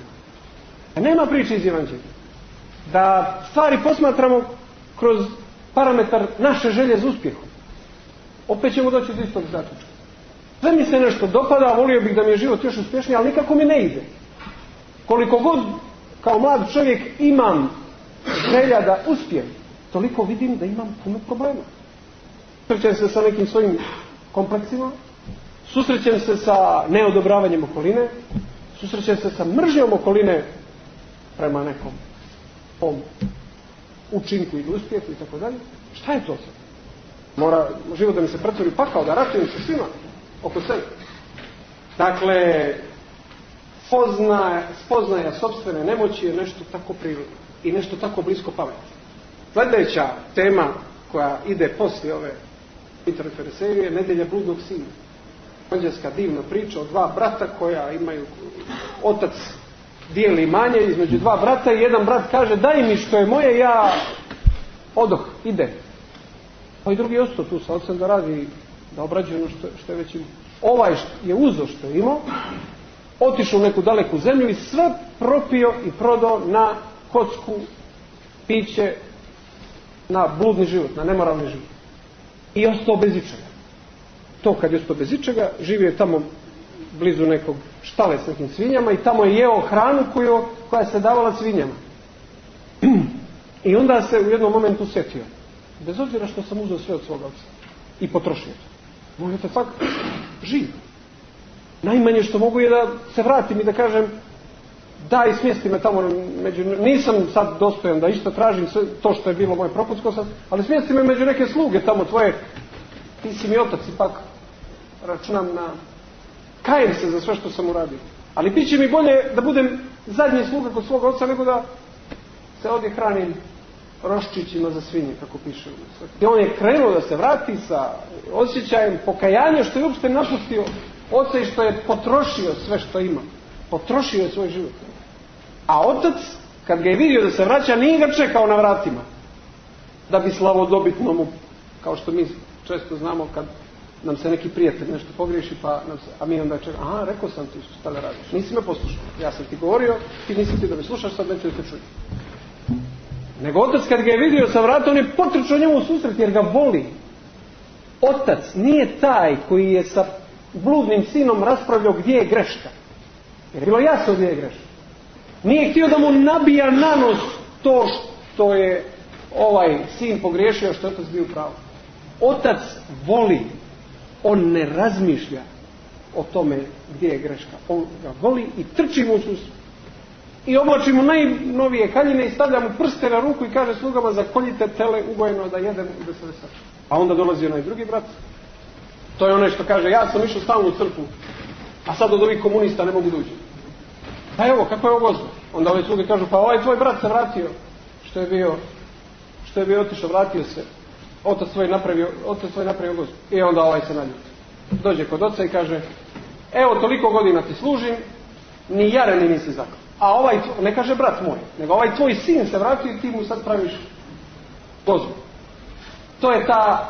da stvari posmatramo kroz parametar naše želje za uspjehom, opet ćemo doći do istog zaključka. Sve mi se nešto dopada, volio bih da mi je život još uspješniji, ali nikako mi ne ide. Koliko god kao mlad čovjek imam želja da uspijem, toliko vidim da imam puno problema. Susrećem se sa nekim svojim kompleksima, susrećem se sa neodobravanjem okoline, susrećem se sa mržnjom okoline prema nekom učinku ili uspjehu i tako dalje. Šta je to sad? Mora život da mi se pretvori pakao, da ratujem se svima oko sebe. Dakle, spoznaja sopstvene nemoći je nešto tako prirodno i nešto tako blisko pameti. Sljedeća tema koja ide poslije ove literature serije, Nedjelja bludnog sina. Evanđelska divna priča o dva brata koja imaju, otac dijeli imanje između dva brata i jedan brat kaže daj mi što je moje, ja odoh, ide. Pa i drugi je ostao tu sa ocem da radi, da obrađuje ono što je već imao. Ovaj je uzo što je imao, otišao u neku daleku zemlju i sve propio i prodao na kocku, piće, na bludni život, na nemoralni život. I ostao bez ičega. To kad je ostao bez ičega, živio je tamo blizu nekog štale s nekim svinjama i tamo je jeo hranu koja se davala svinjama. I onda se u jednom momentu sjetio, bez obzira što sam uzeo sve od svoga oca i potrošio to, moj otac pak živ. Najmanje što mogu je da se vratim i da kažem daj smjesti me tamo nisam sad dostojan da isto tražim sve to što je bilo moj propustko sad, ali smjesti me među neke sluge tamo tvoje, ti si mi otac, ipak računam na, kajem se za sve što sam uradio, ali bit će mi bolje da budem zadnji sluga kod svog oca nego da se ovdje hranim roščićima za svinje, kako piše. I on je krenuo da se vrati sa osjećajem pokajanja što je uopšte napustio oca i što je potrošio sve što ima. Potrošio je svoj život. A otac, kad ga je vidio da se vraća, nije ga čekao na vratima da bi slavodobitno mu, kao što mi često znamo kad nam se neki prijatelj nešto pogriješi, a mi onda čekamo, aha, rekao sam ti šta da radiš, nisi me poslušao, ja sam ti govorio, ti nisi ti da me slušaš, sad neću da te čujem. Nego otac kad ga je vidio sa vrata, on je potrčao njemu u susret jer ga voli. Otac nije taj koji je sa bludnim sinom raspravljao gdje je greška. Jer je bilo jasno gdje je greška. Nije htio da mu nabija na nos to što je ovaj sin pogriješio, što je otac bio pravo. Otac voli. On ne razmišlja o tome gdje je greška. On ga voli i trči mu u susret. I oblači mu najnovije haljine i stavlja mu prste na ruku i kaže slugama zakoljite tele ugojeno da jedem i da se veselim. A onda dolazi onaj drugi brat. To je onaj što kaže ja sam išao stalno u crkvu, a sad od ovih komunista ne mogu doći. Pa evo, kako je ovo gozbo? Onda ove sluge kažu pa ovaj tvoj brat se vratio, što je bio otišao, vratio se. Otac svoj napravio gozbo. I onda ovaj se naljuti. Dođe kod oca i kaže evo toliko godina ti služim, ni jare ni nisi zakon. A ovaj, ne kaže brat moj, nego ovaj tvoj sin se vratio i ti mu sad praviš gozbu. To je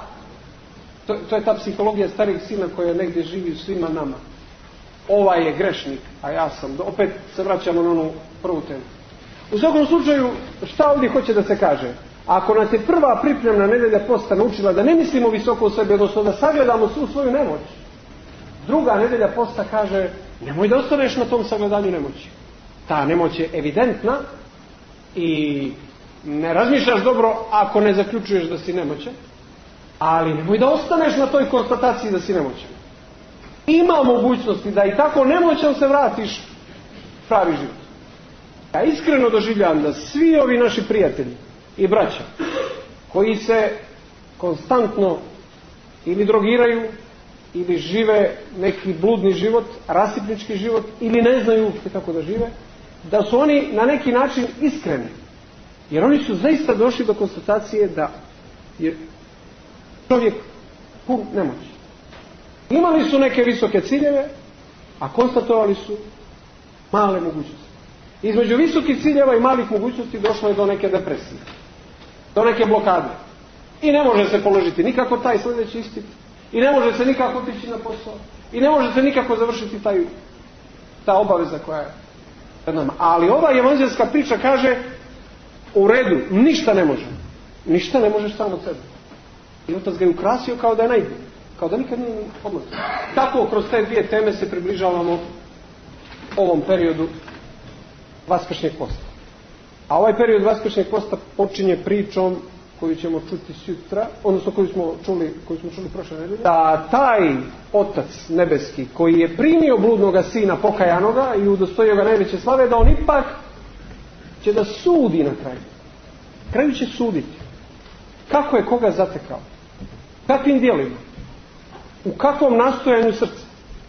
ta psihologija starijeg sina koja negdje živi u svima nama. Ovaj je grešnik, a ja sam. Opet se vraćamo na onu prvu temu. U svakom slučaju, šta ovdje hoće da se kaže? Ako nas je prva pripremna nedjelja posta naučila da ne mislimo visoko o sebi, odnosno da sagledamo svu svoju nemoć, druga nedjelja posta kaže nemoj da ostaneš na tom sagledanju nemoći. Ta nemoć je evidentna i ne razmišljaš dobro ako ne zaključuješ da si nemoćan, ali nemoj da ostaneš na toj konstataciji da si nemoćan. Ima mogućnosti da i tako nemoćan se vratiš pravi život. Ja iskreno doživljavam da svi ovi naši prijatelji i braća koji se konstantno ili drogiraju ili žive neki bludni život, rasipnički život ili ne znaju uopšte kako da žive, da su oni na neki način iskreni Jer oni su zaista došli do konstatacije da je čovjek pun nemoći. Imali su neke visoke ciljeve, a konstatovali su male mogućnosti. Između visokih ciljeva i malih mogućnosti došlo je do neke depresije, do neke blokade. I ne može se položiti nikako taj sljedeći ispit, i ne može se nikako otići na posao, i ne može se nikako završiti ta obaveza koja je pred nama. Ali ova evanđelska priča kaže, u redu, ništa ne može. Ništa ne možeš sam od sebe. I otac ga je ukrasio kao da je najbolji, kao da nikad nije odlazio. Tako kroz te dvije teme se približavamo ovom periodu Vaskršnjeg posta. A ovaj period Vaskršnjeg posta počinje pričom koju ćemo čuti sutra, odnosno koju smo čuli prošle nedelje, da taj Otac nebeski koji je primio bludnoga sina pokajanoga i udostojio ga najveće slave, da on ipak će da sudi na kraju. Kraju će suditi. Kako je koga zatekao? Kakvim djelima? U kakvom nastojanju srca?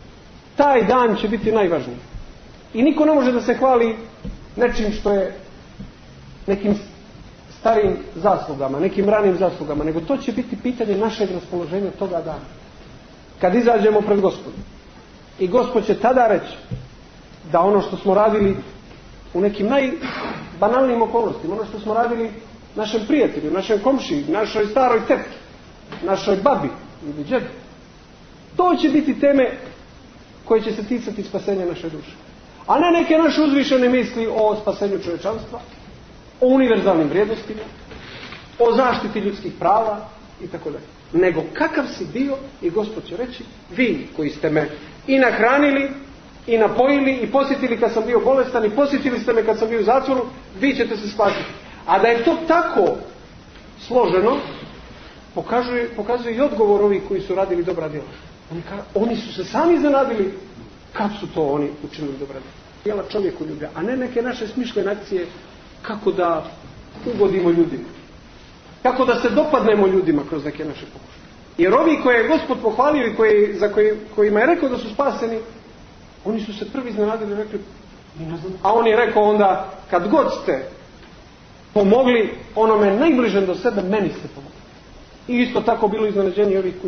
Taj dan će biti najvažniji. I niko ne može da se hvali nečim što je nekim starim zaslugama, nekim ranim zaslugama, nego to će biti pitanje našeg raspoloženja toga dana. Kad izađemo pred Gospodom. I Gospod će tada reći da ono što smo radili u nekim najbanalnijim okolnostima, ono što smo radili našem prijatelju, našem komšiji, našoj staroj tetki, našoj babi ili džedu, to će biti teme koje će se ticati spasenja naše duše. A ne neke naše uzvišene misli o spasenju čovječanstva, o univerzalnim vrijednostima, o zaštiti ljudskih prava i tako dalje. Nego kakav si bio, i Gospod će reći, vi koji ste me i nahranili, i napojili, i posjetili kad sam bio bolestan, i posjetili ste me kad sam bio u zatvoru, vi ćete se spasiti. A da je to tako složeno, pokazuje i odgovor ovih koji su radili dobra djela. Oni su se sami iznenadili kad su to oni učinili dobra djela. Čovjeku ljublja, a ne neke naše smišljene akcije kako da ugodimo ljudima. Kako da se dopadnemo ljudima kroz neke naše pokušaje. Jer ovi koje je Gospod pohvalio i kojima je rekao da su spaseni, oni su se prvi iznenadili i rekli, a on je rekao onda, kad god ste pomogli onome najbližem do sebe, meni ste pomogli. I isto tako bilo iznenađenje ovih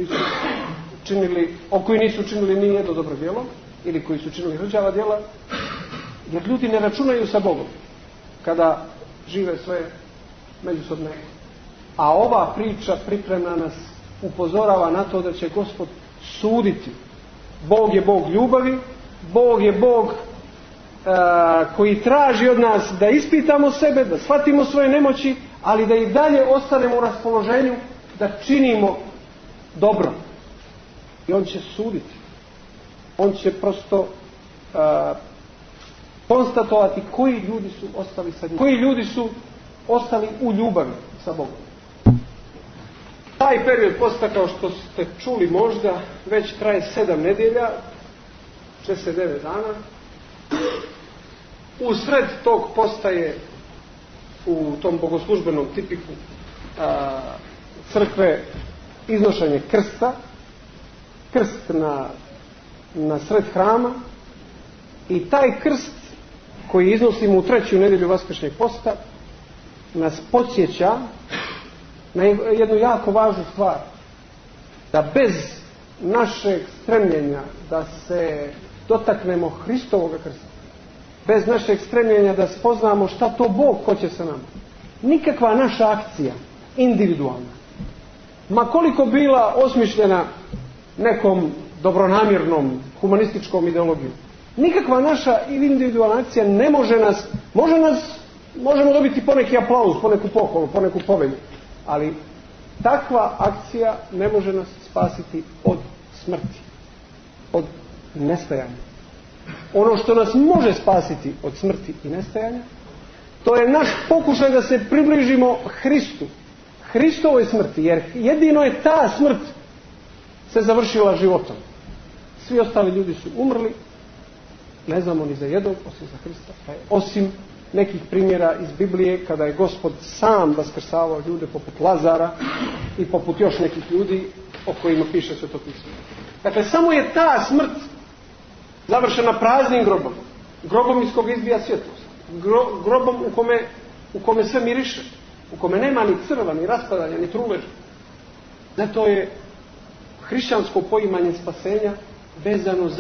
koji nisu učinili ni jedno dobro djelo, ili koji su učinili hrđava djela, jer ljudi ne računaju sa Bogom kada žive svoje međusobne. A ova priča pripremna nas upozorava na to da će Gospod suditi. Bog je Bog ljubavi, Bog je Bog koji traži od nas da ispitamo sebe, da shvatimo svoje nemoći, ali da i dalje ostanemo u raspoloženju da činimo dobro. I on će suditi. On će prosto konstatovati koji ljudi su ostali sa njim, koji ljudi su ostali u ljubavi sa Bogom. Taj period posta, kao što ste čuli možda, već traje 7 nedjelja, 69 dana. U sred tog posta je u tom bogoslužbenom tipiku crkve iznošenje krsta, krst na sred hrama, i taj krst koji iznosimo u 3. nedjelju Vaskršnjeg posta nas podsjeća na jednu jako važnu stvar, da bez našeg stremljenja da se dotaknemo Hristovoga krsta, bez našeg stremljenja da spoznamo šta to Bog hoće sa nama, nikakva naša akcija individualna, ma koliko bila osmišljena nekom dobronamjernom humanističkom ideologijom, nikakva naša individualna akcija ne može nas, možemo dobiti poneki aplauz, poneku pohvalu, poneku povelju, ali takva akcija ne može nas spasiti od smrti, od nestajanja. Ono što nas može spasiti od smrti i nestajanja, to je naš pokušaj da se približimo Hristu, Hristovoj smrti, jer jedino je ta smrt se završila životom. Svi ostali ljudi su umrli, ne znamo ni za jednog osim za Hrista, osim nekih primjera iz Biblije kada je Gospod sam vaskrsavao ljude poput Lazara i poput još nekih ljudi o kojima piše Sveto pismo. Dakle, samo je ta smrt završena praznim grobom, grobom iz koga izbija svjetlost, grobom u kome u kome sve miriše, u kome nema ni crva, ni raspadanja, ni truleža. Zato je hrišćansko poimanje spasenja vezano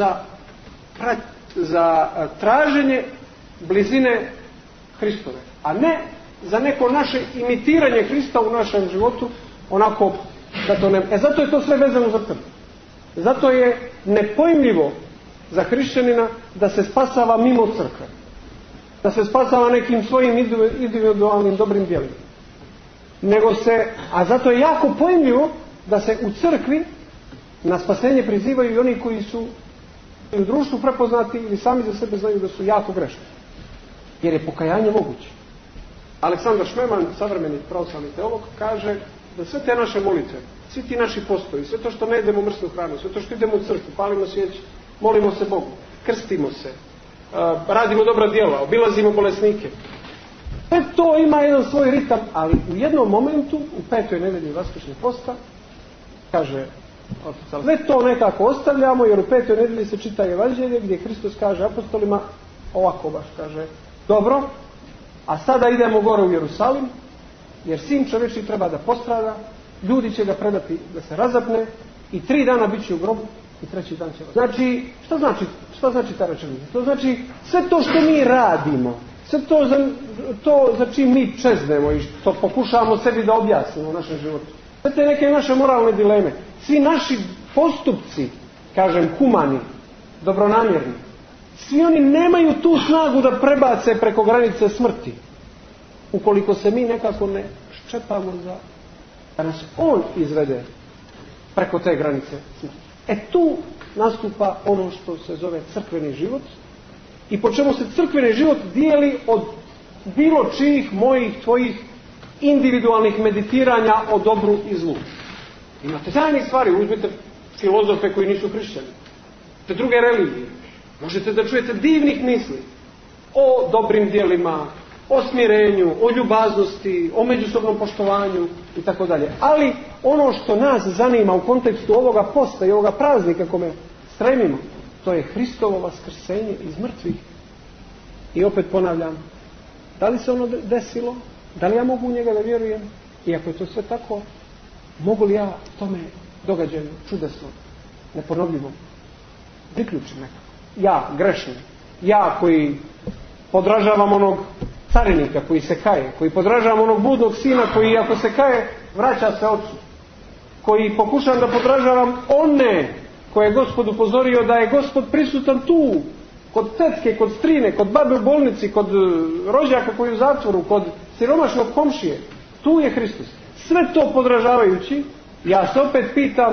za traženje blizine Hristove, a ne za neko naše imitiranje Hrista u našem životu, onako da to ne... zato je to sve vezano za crkvu. Zato je nepojmljivo za hrišćanina da se spasava mimo crkve, da se spasava nekim svojim individualnim dobrim djelima. A zato je jako pojmljivo da se u crkvi na spasenje prizivaju i oni koji su u društvu prepoznati ili sami za sebe znaju da su jako grešni. Jer je pokajanje moguće. Aleksandar Šmeman, savremeni pravoslavni teolog, kaže da sve te naše molitve, svi ti naši postoji, sve to što ne jedemo mrsnu hranu, sve to što idemo u crkvu, palimo svijeću, molimo se Bogu, krstimo se, radimo dobra djela, obilazimo bolesnike. Sve to ima jedan svoj ritam, ali u jednom momentu, u 5. nedelji Vaskršnjeg posta, kaže, sve to nekako ostavljamo, jer u 5. nedelji se čita Evanđelje gdje Hristos kaže apostolima, ovako baš kaže, dobro, a sada idemo gore u Jerusalim, jer Sin čovječji treba da postrada, ljudi će ga predati da se razapne i 3 dana bit će u grobu i 3. dan će... Znači, šta znači ta rečenica? To znači sve to što mi radimo, sve to za čim mi čeznemo i što pokušavamo sebi da objasnimo u našem životu. Sve te neke naše moralne dileme, svi naši postupci, kažem, humani, dobronamjerni, svi oni nemaju tu snagu da prebace preko granice smrti. Ukoliko se mi nekako ne ščepamo da nas on izvede preko te granice smrti. Tu nastupa ono što se zove crkveni život i po čemu se crkveni život dijeli od bilo čijih mojih, tvojih individualnih meditiranja o dobru i zlu. Imate tajnih stvari, uzmite filozofe koji nisu hrišćani, te druge religije. Možete da čujete divnih misli o dobrim djelima, o smirenju, o ljubaznosti, o međusobnom poštovanju i tako dalje. Ali ono što nas zanima u kontekstu ovoga posta i ovoga praznika kome stremimo, to je Hristovo vaskrsenje iz mrtvih. I opet ponavljam, da li se ono desilo? Da li ja mogu u njega da vjerujem? I ako je to sve tako, mogu li ja tome događaju čudesnom, neponovljivom priključim nekako? Ja, grešni, ja koji podražavam onog carinika koji se kaje, koji podražavam onog budnog sina koji ako se kaje vraća se ocu, koji pokušam da podražavam one koje je Gospod upozorio da je Gospod prisutan tu, kod tetke, kod strine, kod babe u bolnici, kod rođaka koji je u zatvoru, kod siromašnog komšije. Tu je Hristos. Sve to podražavajući, ja se opet pitam,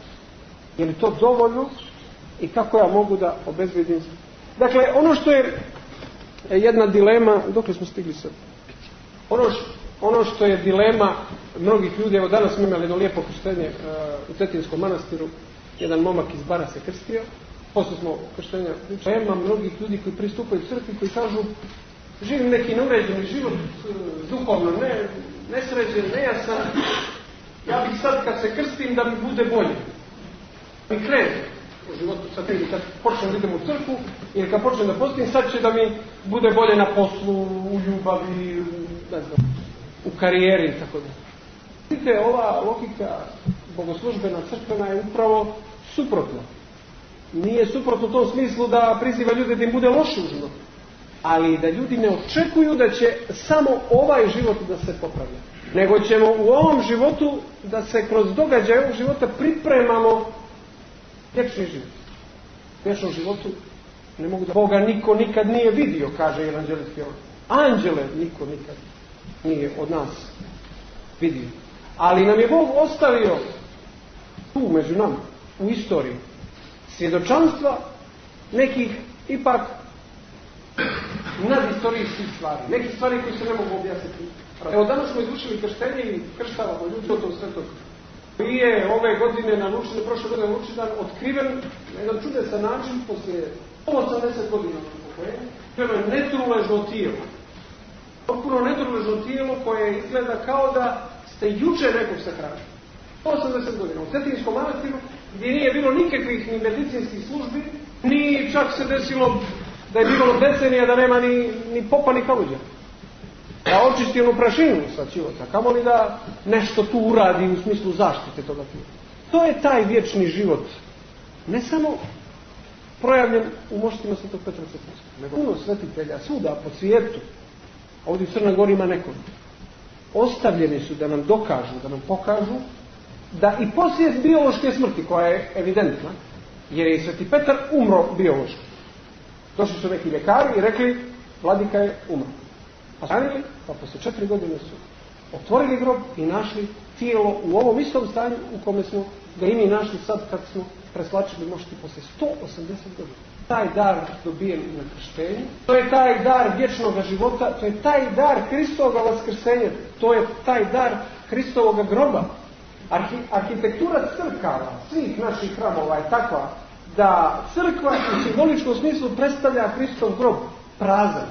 je li to dovoljno i kako ja mogu da obezbedim. Dakle, ono što je jedna dilema, dokle smo stigli sad? Ono što je dilema mnogih ljudi, evo danas smo imali jedno lijepo krštenje u Cetinskom manastiru, jedan momak iz Bara se krstio, posle smo krštenja pričali. Ima mnogih ljudi koji pristupaju crkvi koji kažu živim neki neuređeni život, duhovno nesređen, nejasan, ja bih sad kad se krstim da mi bude bolje. Mi krenu u životu sad kad počnem da idem u crkvu ili kad počnem da postim, sad će da mi bude bolje na poslu, u ljubavi, ne znam, u karijeri i tako da. Vidite, ova logika bogoslužbena, crkvena je upravo suprotna. Nije suprotno u tom smislu da priziva ljude da im bude loše u životu, ali da ljudi ne očekuju da će samo ovaj život da se popravlja, nego ćemo u ovom životu da se kroz događaje ovog života pripremamo vječni život. U vječnom životu ne mogu da Boga niko nikad nije vidio, kaže evanđelski ovdje. Anđele niko nikad nije od nas vidio. Ali nam je Bog ostavio tu među nama, u istoriji, svjedočanstva nekih ipak nadhistorijskih stvari. Nekih stvari koje se ne mogu objasniti. Evo danas smo izvršili krštenje i krštavamo ljudi od Svetog koji je ove godine na Lučinu, prošle godine na Lučidan otkriven na jedan čudesan način poslije 80 godina otkriven je netruležno tijelo. Potpuno netruležno tijelo koje izgleda kao da ste juče nekog sahranili. 80 godina. U Cetinskom manastiru gdje nije bilo nikakvih ni medicinskih službi, ni čak se desilo da je bilo decenija da nema ni popa ni kaluđa. da očisti onu prašinu sa ćivota, kamo li da nešto tu uradi u smislu zaštite toga tijela. To je taj vječni život. Ne samo projavljen u moštima Svetog Petra Cetinskog, nego puno svetitelja svuda po svijetu. Ovdje u Crnoj Gori ima nekoliko. Ostavljeni su da nam dokažu, da nam pokažu da i poslije biološke smrti, koja je evidentna, jer je i Sveti Petar umro biološki. Došli su neki ljekari i rekli, vladika je umro. Pa stanili, pa poslije 4 godine su otvorili grob i našli tijelo u ovom istom stanju u kome smo ga i mi našli sad kad smo preslačili mošti poslije 180 godina. Taj dar dobijen na krštenju, to je taj dar vječnog života, to je taj dar Hristovog vaskrsenja, to je taj dar Hristovog groba. Arhitektura crkava, svih naših hramova je takva da crkva u simboličkom smislu predstavlja Hristov grob, prazan.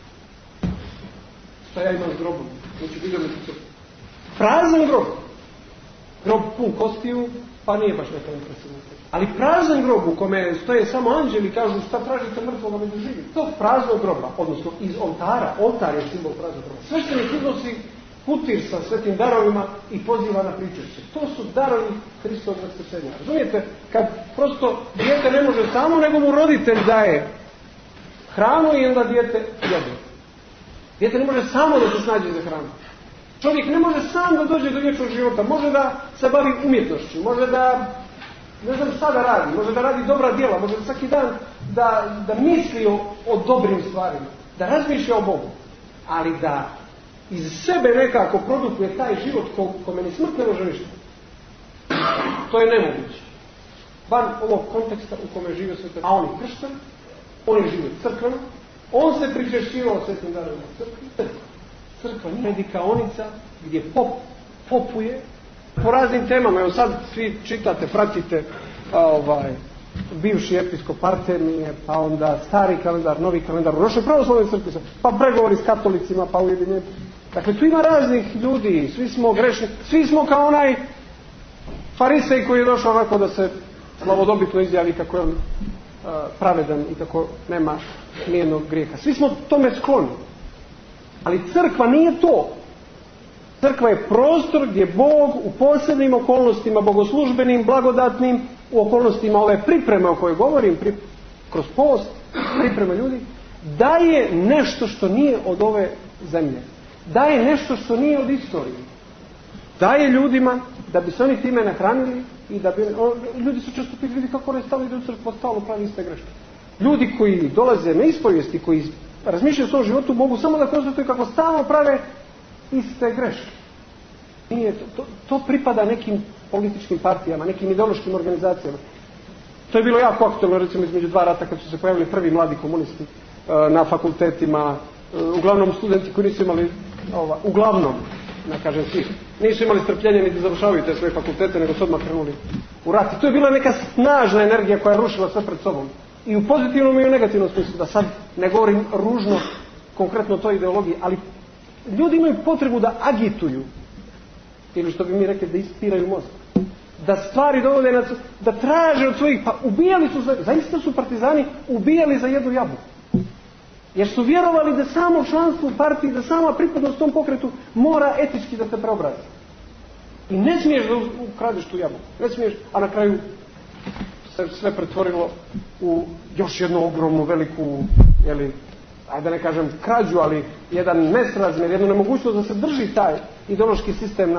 Šta ja imam s grobom? Znači, vidimo tu prazan grob. Grob pun kostiju, pa nije baš neka impresivna. Ali prazan grob u kome stoje samo anđeli i kažu šta tražite mrtvoga među živim. Tog praznog groba, odnosno iz oltara, oltar je simbol praznog groba. Sveštenik iznosi putir sa svetim darovima i poziva na pričešće. To su darovi Hristovog vaskrsenja. Razumijete? Kad prosto dijete ne može samo, nego mu roditelj daje hranu i onda dijete jede. Dijete ne može samo da se snađe za hranu. Čovjek ne može sam da dođe do vječnog života. Može da se bavi umjetnošću, može da, ne znam šta da radi, može da radi dobra djela, može da svaki dan da misli o dobrim stvarima, da razmišlja o Bogu. Ali da iz sebe nekako produkuje taj život kome ni smrt ne može ništa. To je nemoguće. Van ovog konteksta u kome žive Sveti Petar. A on je kršten, on je žive crkveno, on se pričešćivao svetim darovima crkvi. Crkva nije predikaonica gdje popuje po raznim temama. Evo sad svi čitate, pratite bivši episkop Artemije, pa onda stari kalendar, novi kalendar u našoj pravoslavnoj crkvi, pa pregovori s katolicima, pa ujedinjenje. Dakle, tu ima raznih ljudi, svi smo grešni, svi smo kao onaj farisej koji je došao onako da se slavodobitno izjavi kako je on pravedan i kako nema nijednog grijeha. Svi smo tome skloni. Ali crkva nije to. Crkva je prostor gdje Bog u posebnim okolnostima, bogoslužbenim, blagodatnim, u okolnostima ove pripreme o kojoj govorim, kroz post, priprema ljudi, daje nešto što nije od ove zemlje. Daje nešto što nije od istorije. Daje ljudima da bi se oni time nahranili i da bi... Ljudi su često pitali, vidi kako ne stavili da u crkvu stalno pravi iste greške. Ljudi koji dolaze na ispovijesti, koji razmišljaju o svom životu, mogu samo da konstatuju kako stalno prave iste greške. Nije to pripada nekim političkim partijama, nekim ideološkim organizacijama. To je bilo jako aktualno, recimo, između 2 rata kad su se pojavili prvi mladi komunisti na fakultetima, uglavnom studenti koji nisu imali, uglavnom, ne kažem svi, nisu imali strpljenja ni da završavaju te svoje fakultete, nego su odmah krenuli u rat. I to je bila neka snažna energija koja je rušila sve pred sobom. I u pozitivnom i u negativnom smislu, da sad ne govorim ružno konkretno o toj ideologiji, ali ljudi imaju potrebu da agituju, ili što bi mi rekli da ispiraju mozak, da stvari dovode da traže od svojih, pa ubijali su, zaista su partizani ubijali za jednu jabuku. Jer su vjerovali da samo članstvo u partiji, da sama pripadnost tom pokretu mora etički da te preobrazi. I ne smiješ da ukradeš tu jabuku, ne smiješ, a na kraju se sve pretvorilo u još jednu ogromnu, veliku, ajde da ne kažem krađu, ali jedan nesrazmjer, jednu nemogućnost da se drži taj ideološki sistem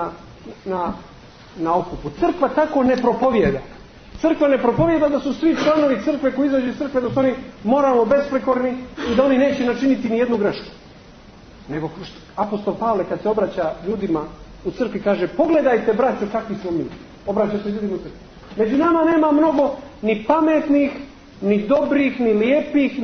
na okupu. Crkva tako ne propovijeda. Crkva ne propovijeda da su svi članovi crkve koji izađu iz crkve, da su oni moralno besprekorni i da oni neće načiniti ni jednu grešku. Nego apostol Pavle kad se obraća ljudima u crkvi kaže, pogledajte braćo kakvi smo mi. Obraća se ljudima u crkvi. Među nama nema mnogo ni pametnih, ni dobrih, ni lijepih,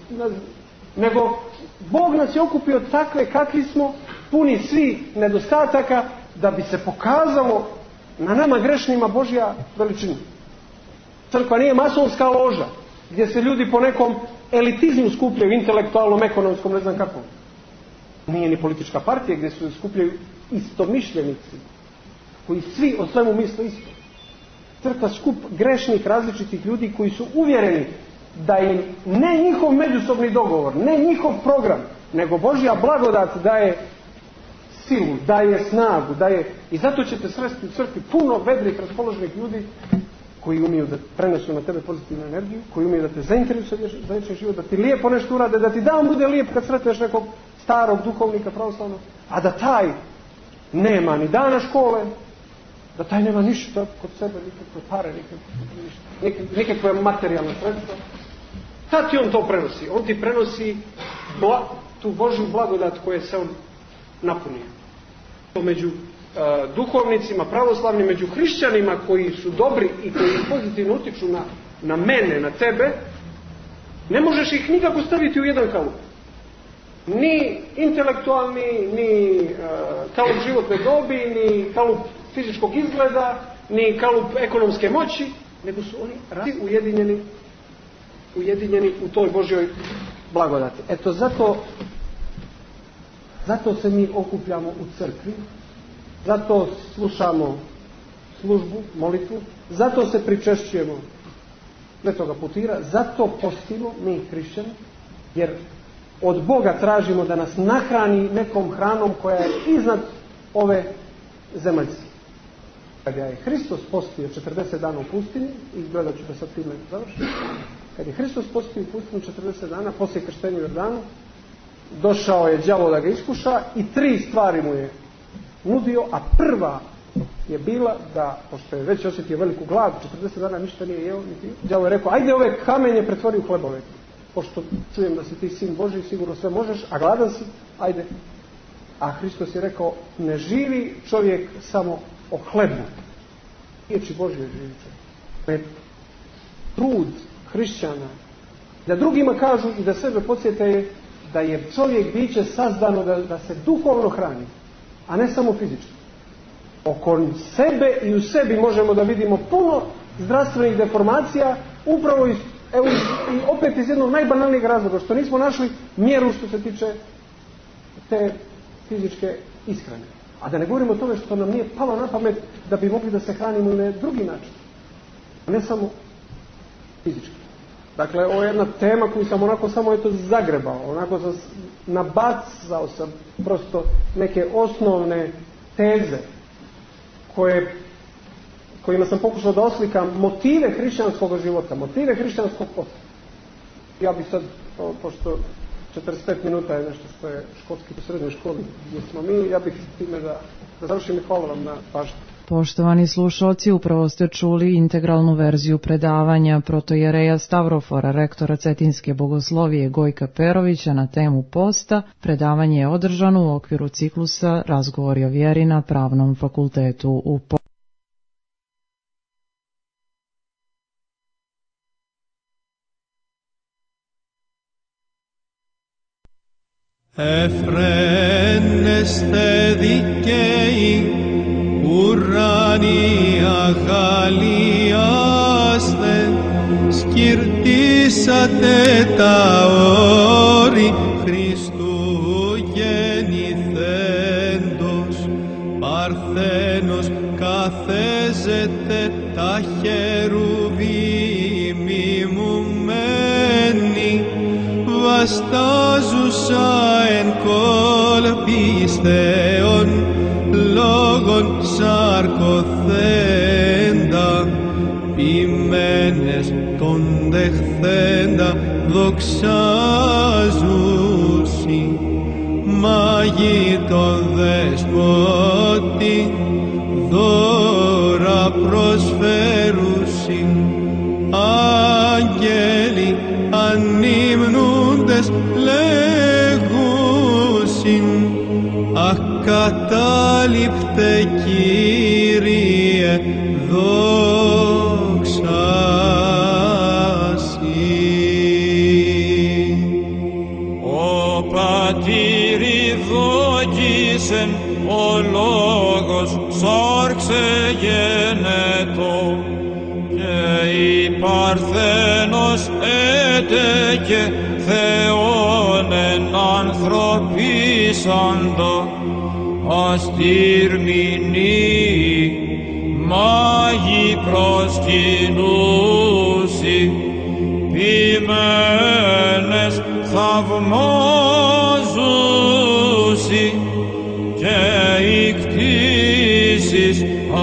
nego Bog nas je okupio takve kakvi smo, puni svi nedostataka, da bi se pokazalo na nama grešnima Božja veličina. Crkva nije masonska loža gdje se ljudi po nekom elitizmu skupljaju, intelektualnom, ekonomskom, ne znam kako. Nije ni politička partija gdje se skupljaju istomišljenici koji svi o svemu misle isto. Crkva skup grešnih različitih ljudi koji su uvjereni da im ne njihov međusobni dogovor, ne njihov program, nego Božja blagodat daje silu, daje snagu, i zato ćete sresti u crkvi puno vedrih, raspoloženih ljudi koji umiju da prenesu na tebe pozitivnu energiju, koji umiju da te zainteresuju za vječni život, da ti lijepo nešto urade, da ti dan bude lijep kad sretneš nekog starog duhovnika pravoslavnog, a da taj nema ni dana škole, da taj nema ništa kod sebe, nikakve pare, nikakve materijalne sredstva. Tad ti on to prenosi. On ti prenosi tu Božju blagodat koje se on napunio. Među duhovnicima, pravoslavnim, među hrišćanima koji su dobri i koji pozitivno utiču na mene, na tebe, ne možeš ih nikako staviti u jedan kalup. Ni intelektualni, ni kalup životne dobi, ni kalup fizičkog izgleda, ni kalup ekonomske moći, nego su oni ujedinjeni u toj Božjoj blagodati. Eto, zato se mi okupljamo u crkvi, zato slušamo službu, molitvu, zato se pričešćujemo Svetoga Putira, zato postimo mi hrišćani, jer od Boga tražimo da nas nahrani nekom hranom koja je iznad ove zemaljske. Kad je Hristos postio 40 dana u pustinji, izgledat ću da sad time završim, kad je Hristos postio u pustinji 40 dana, poslije krštenja u Jordanu, došao je đavo da ga iskuša i 3 stvari mu je nudio, a prva je bila da, pošto je već osjetio veliku glad, 40 dana ništa nije jeo, đavo je rekao, ajde ove kamenje pretvori u hlebove. Pošto čujem da si ti sin Božji, sigurno sve možeš, a gladan si, ajde. A Hristos je rekao, ne živi čovjek samo o hlebu. Riječi Božje živi čovjek. Trud hrišćana da drugima kažu i da sebe podsjete je da je čovjek biće sazdano da se duhovno hrani, a ne samo fizički. Oko sebe i u sebi možemo da vidimo puno zdravstvenih deformacija, upravo i opet iz jednog najbanalnijeg razloga, što nismo našli mjeru što se tiče te fizičke ishrane. A da ne govorimo o tome što nam nije palo na pamet da bi mogli da se hranimo na drugi način, ne samo fizički. Dakle, ovo je jedna tema koju sam onako samo zagrebao, onako nabacao sam prosto neke osnovne teze kojima sam pokušao da oslikam motive hrišćanskog života, motive hrišćanskog posta. Ja bih sad, pošto 45 minuta je nešto što je školski u srednjoj školi gdje smo mi, ja bih time da završim i hvala vam na pažnju. Poštovani slušalci, upravo ste čuli integralnu verziju predavanja protojereja Stavrofora, rektora Cetinske bogoslovije Gojka Perovića na temu posta. Predavanje je održano u okviru ciklusa Razgovori o vjeri na Pravnom fakultetu u Εφραίνεστε δικαίοι, ουράνοι αγαλιάστε, σκυρτήσατε τα όρη Χριστού γεννηθέντος, παρθένος καθέζεται τα χερουβίμ μιμουμένη, βαστάζουσα εν κολπιστέων λόγων σαρκοθέντα, ποιμένες τον δεχθέντα δοξάζουσι, μάγει τον δεσπότη δώρα προσφέρουσι, άγγελοι ανύμνούντες λέγουσιν, ακατάληπτε Κύριε δόξα Συ. Ο Πατήρι δόκισεν, ο Λόγος σάρξε γενετό, και η Παρθένος έτεκε Θεόν εν ανθρωπίσαντο, αστήρμηνοι μάγοι προσκυνούσι, ποιμένες θαυμάζουσι, και εις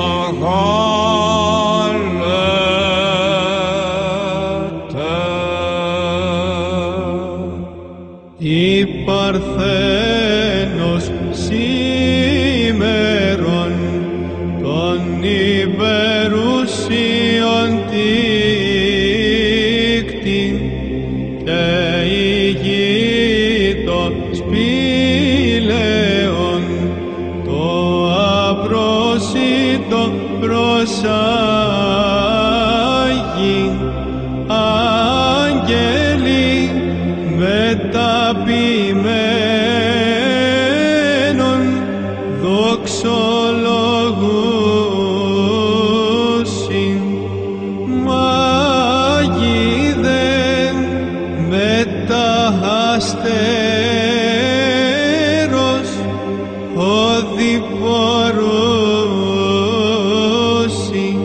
αγάλετε. Η Παρθένος σήμερον των υπερουσίων τίκτην και ηγείτο σπήλαιον το απρόσιτο προσάγει άγγελοι μεταποιημένων δοξολογούσιν μάγιδεν μεταχαστέρος οδηπορούσιν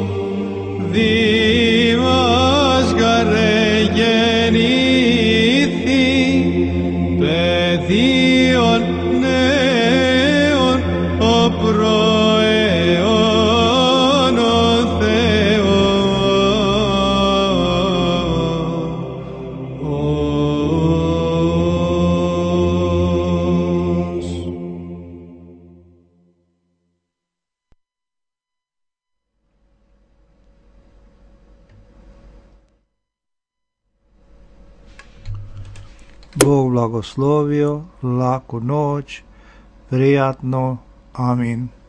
δήμας γαρε γεννήθη παιδίων νέων ο προαιών ο Θεός. Bog blagoslovio, laku noć, prijatno, amin.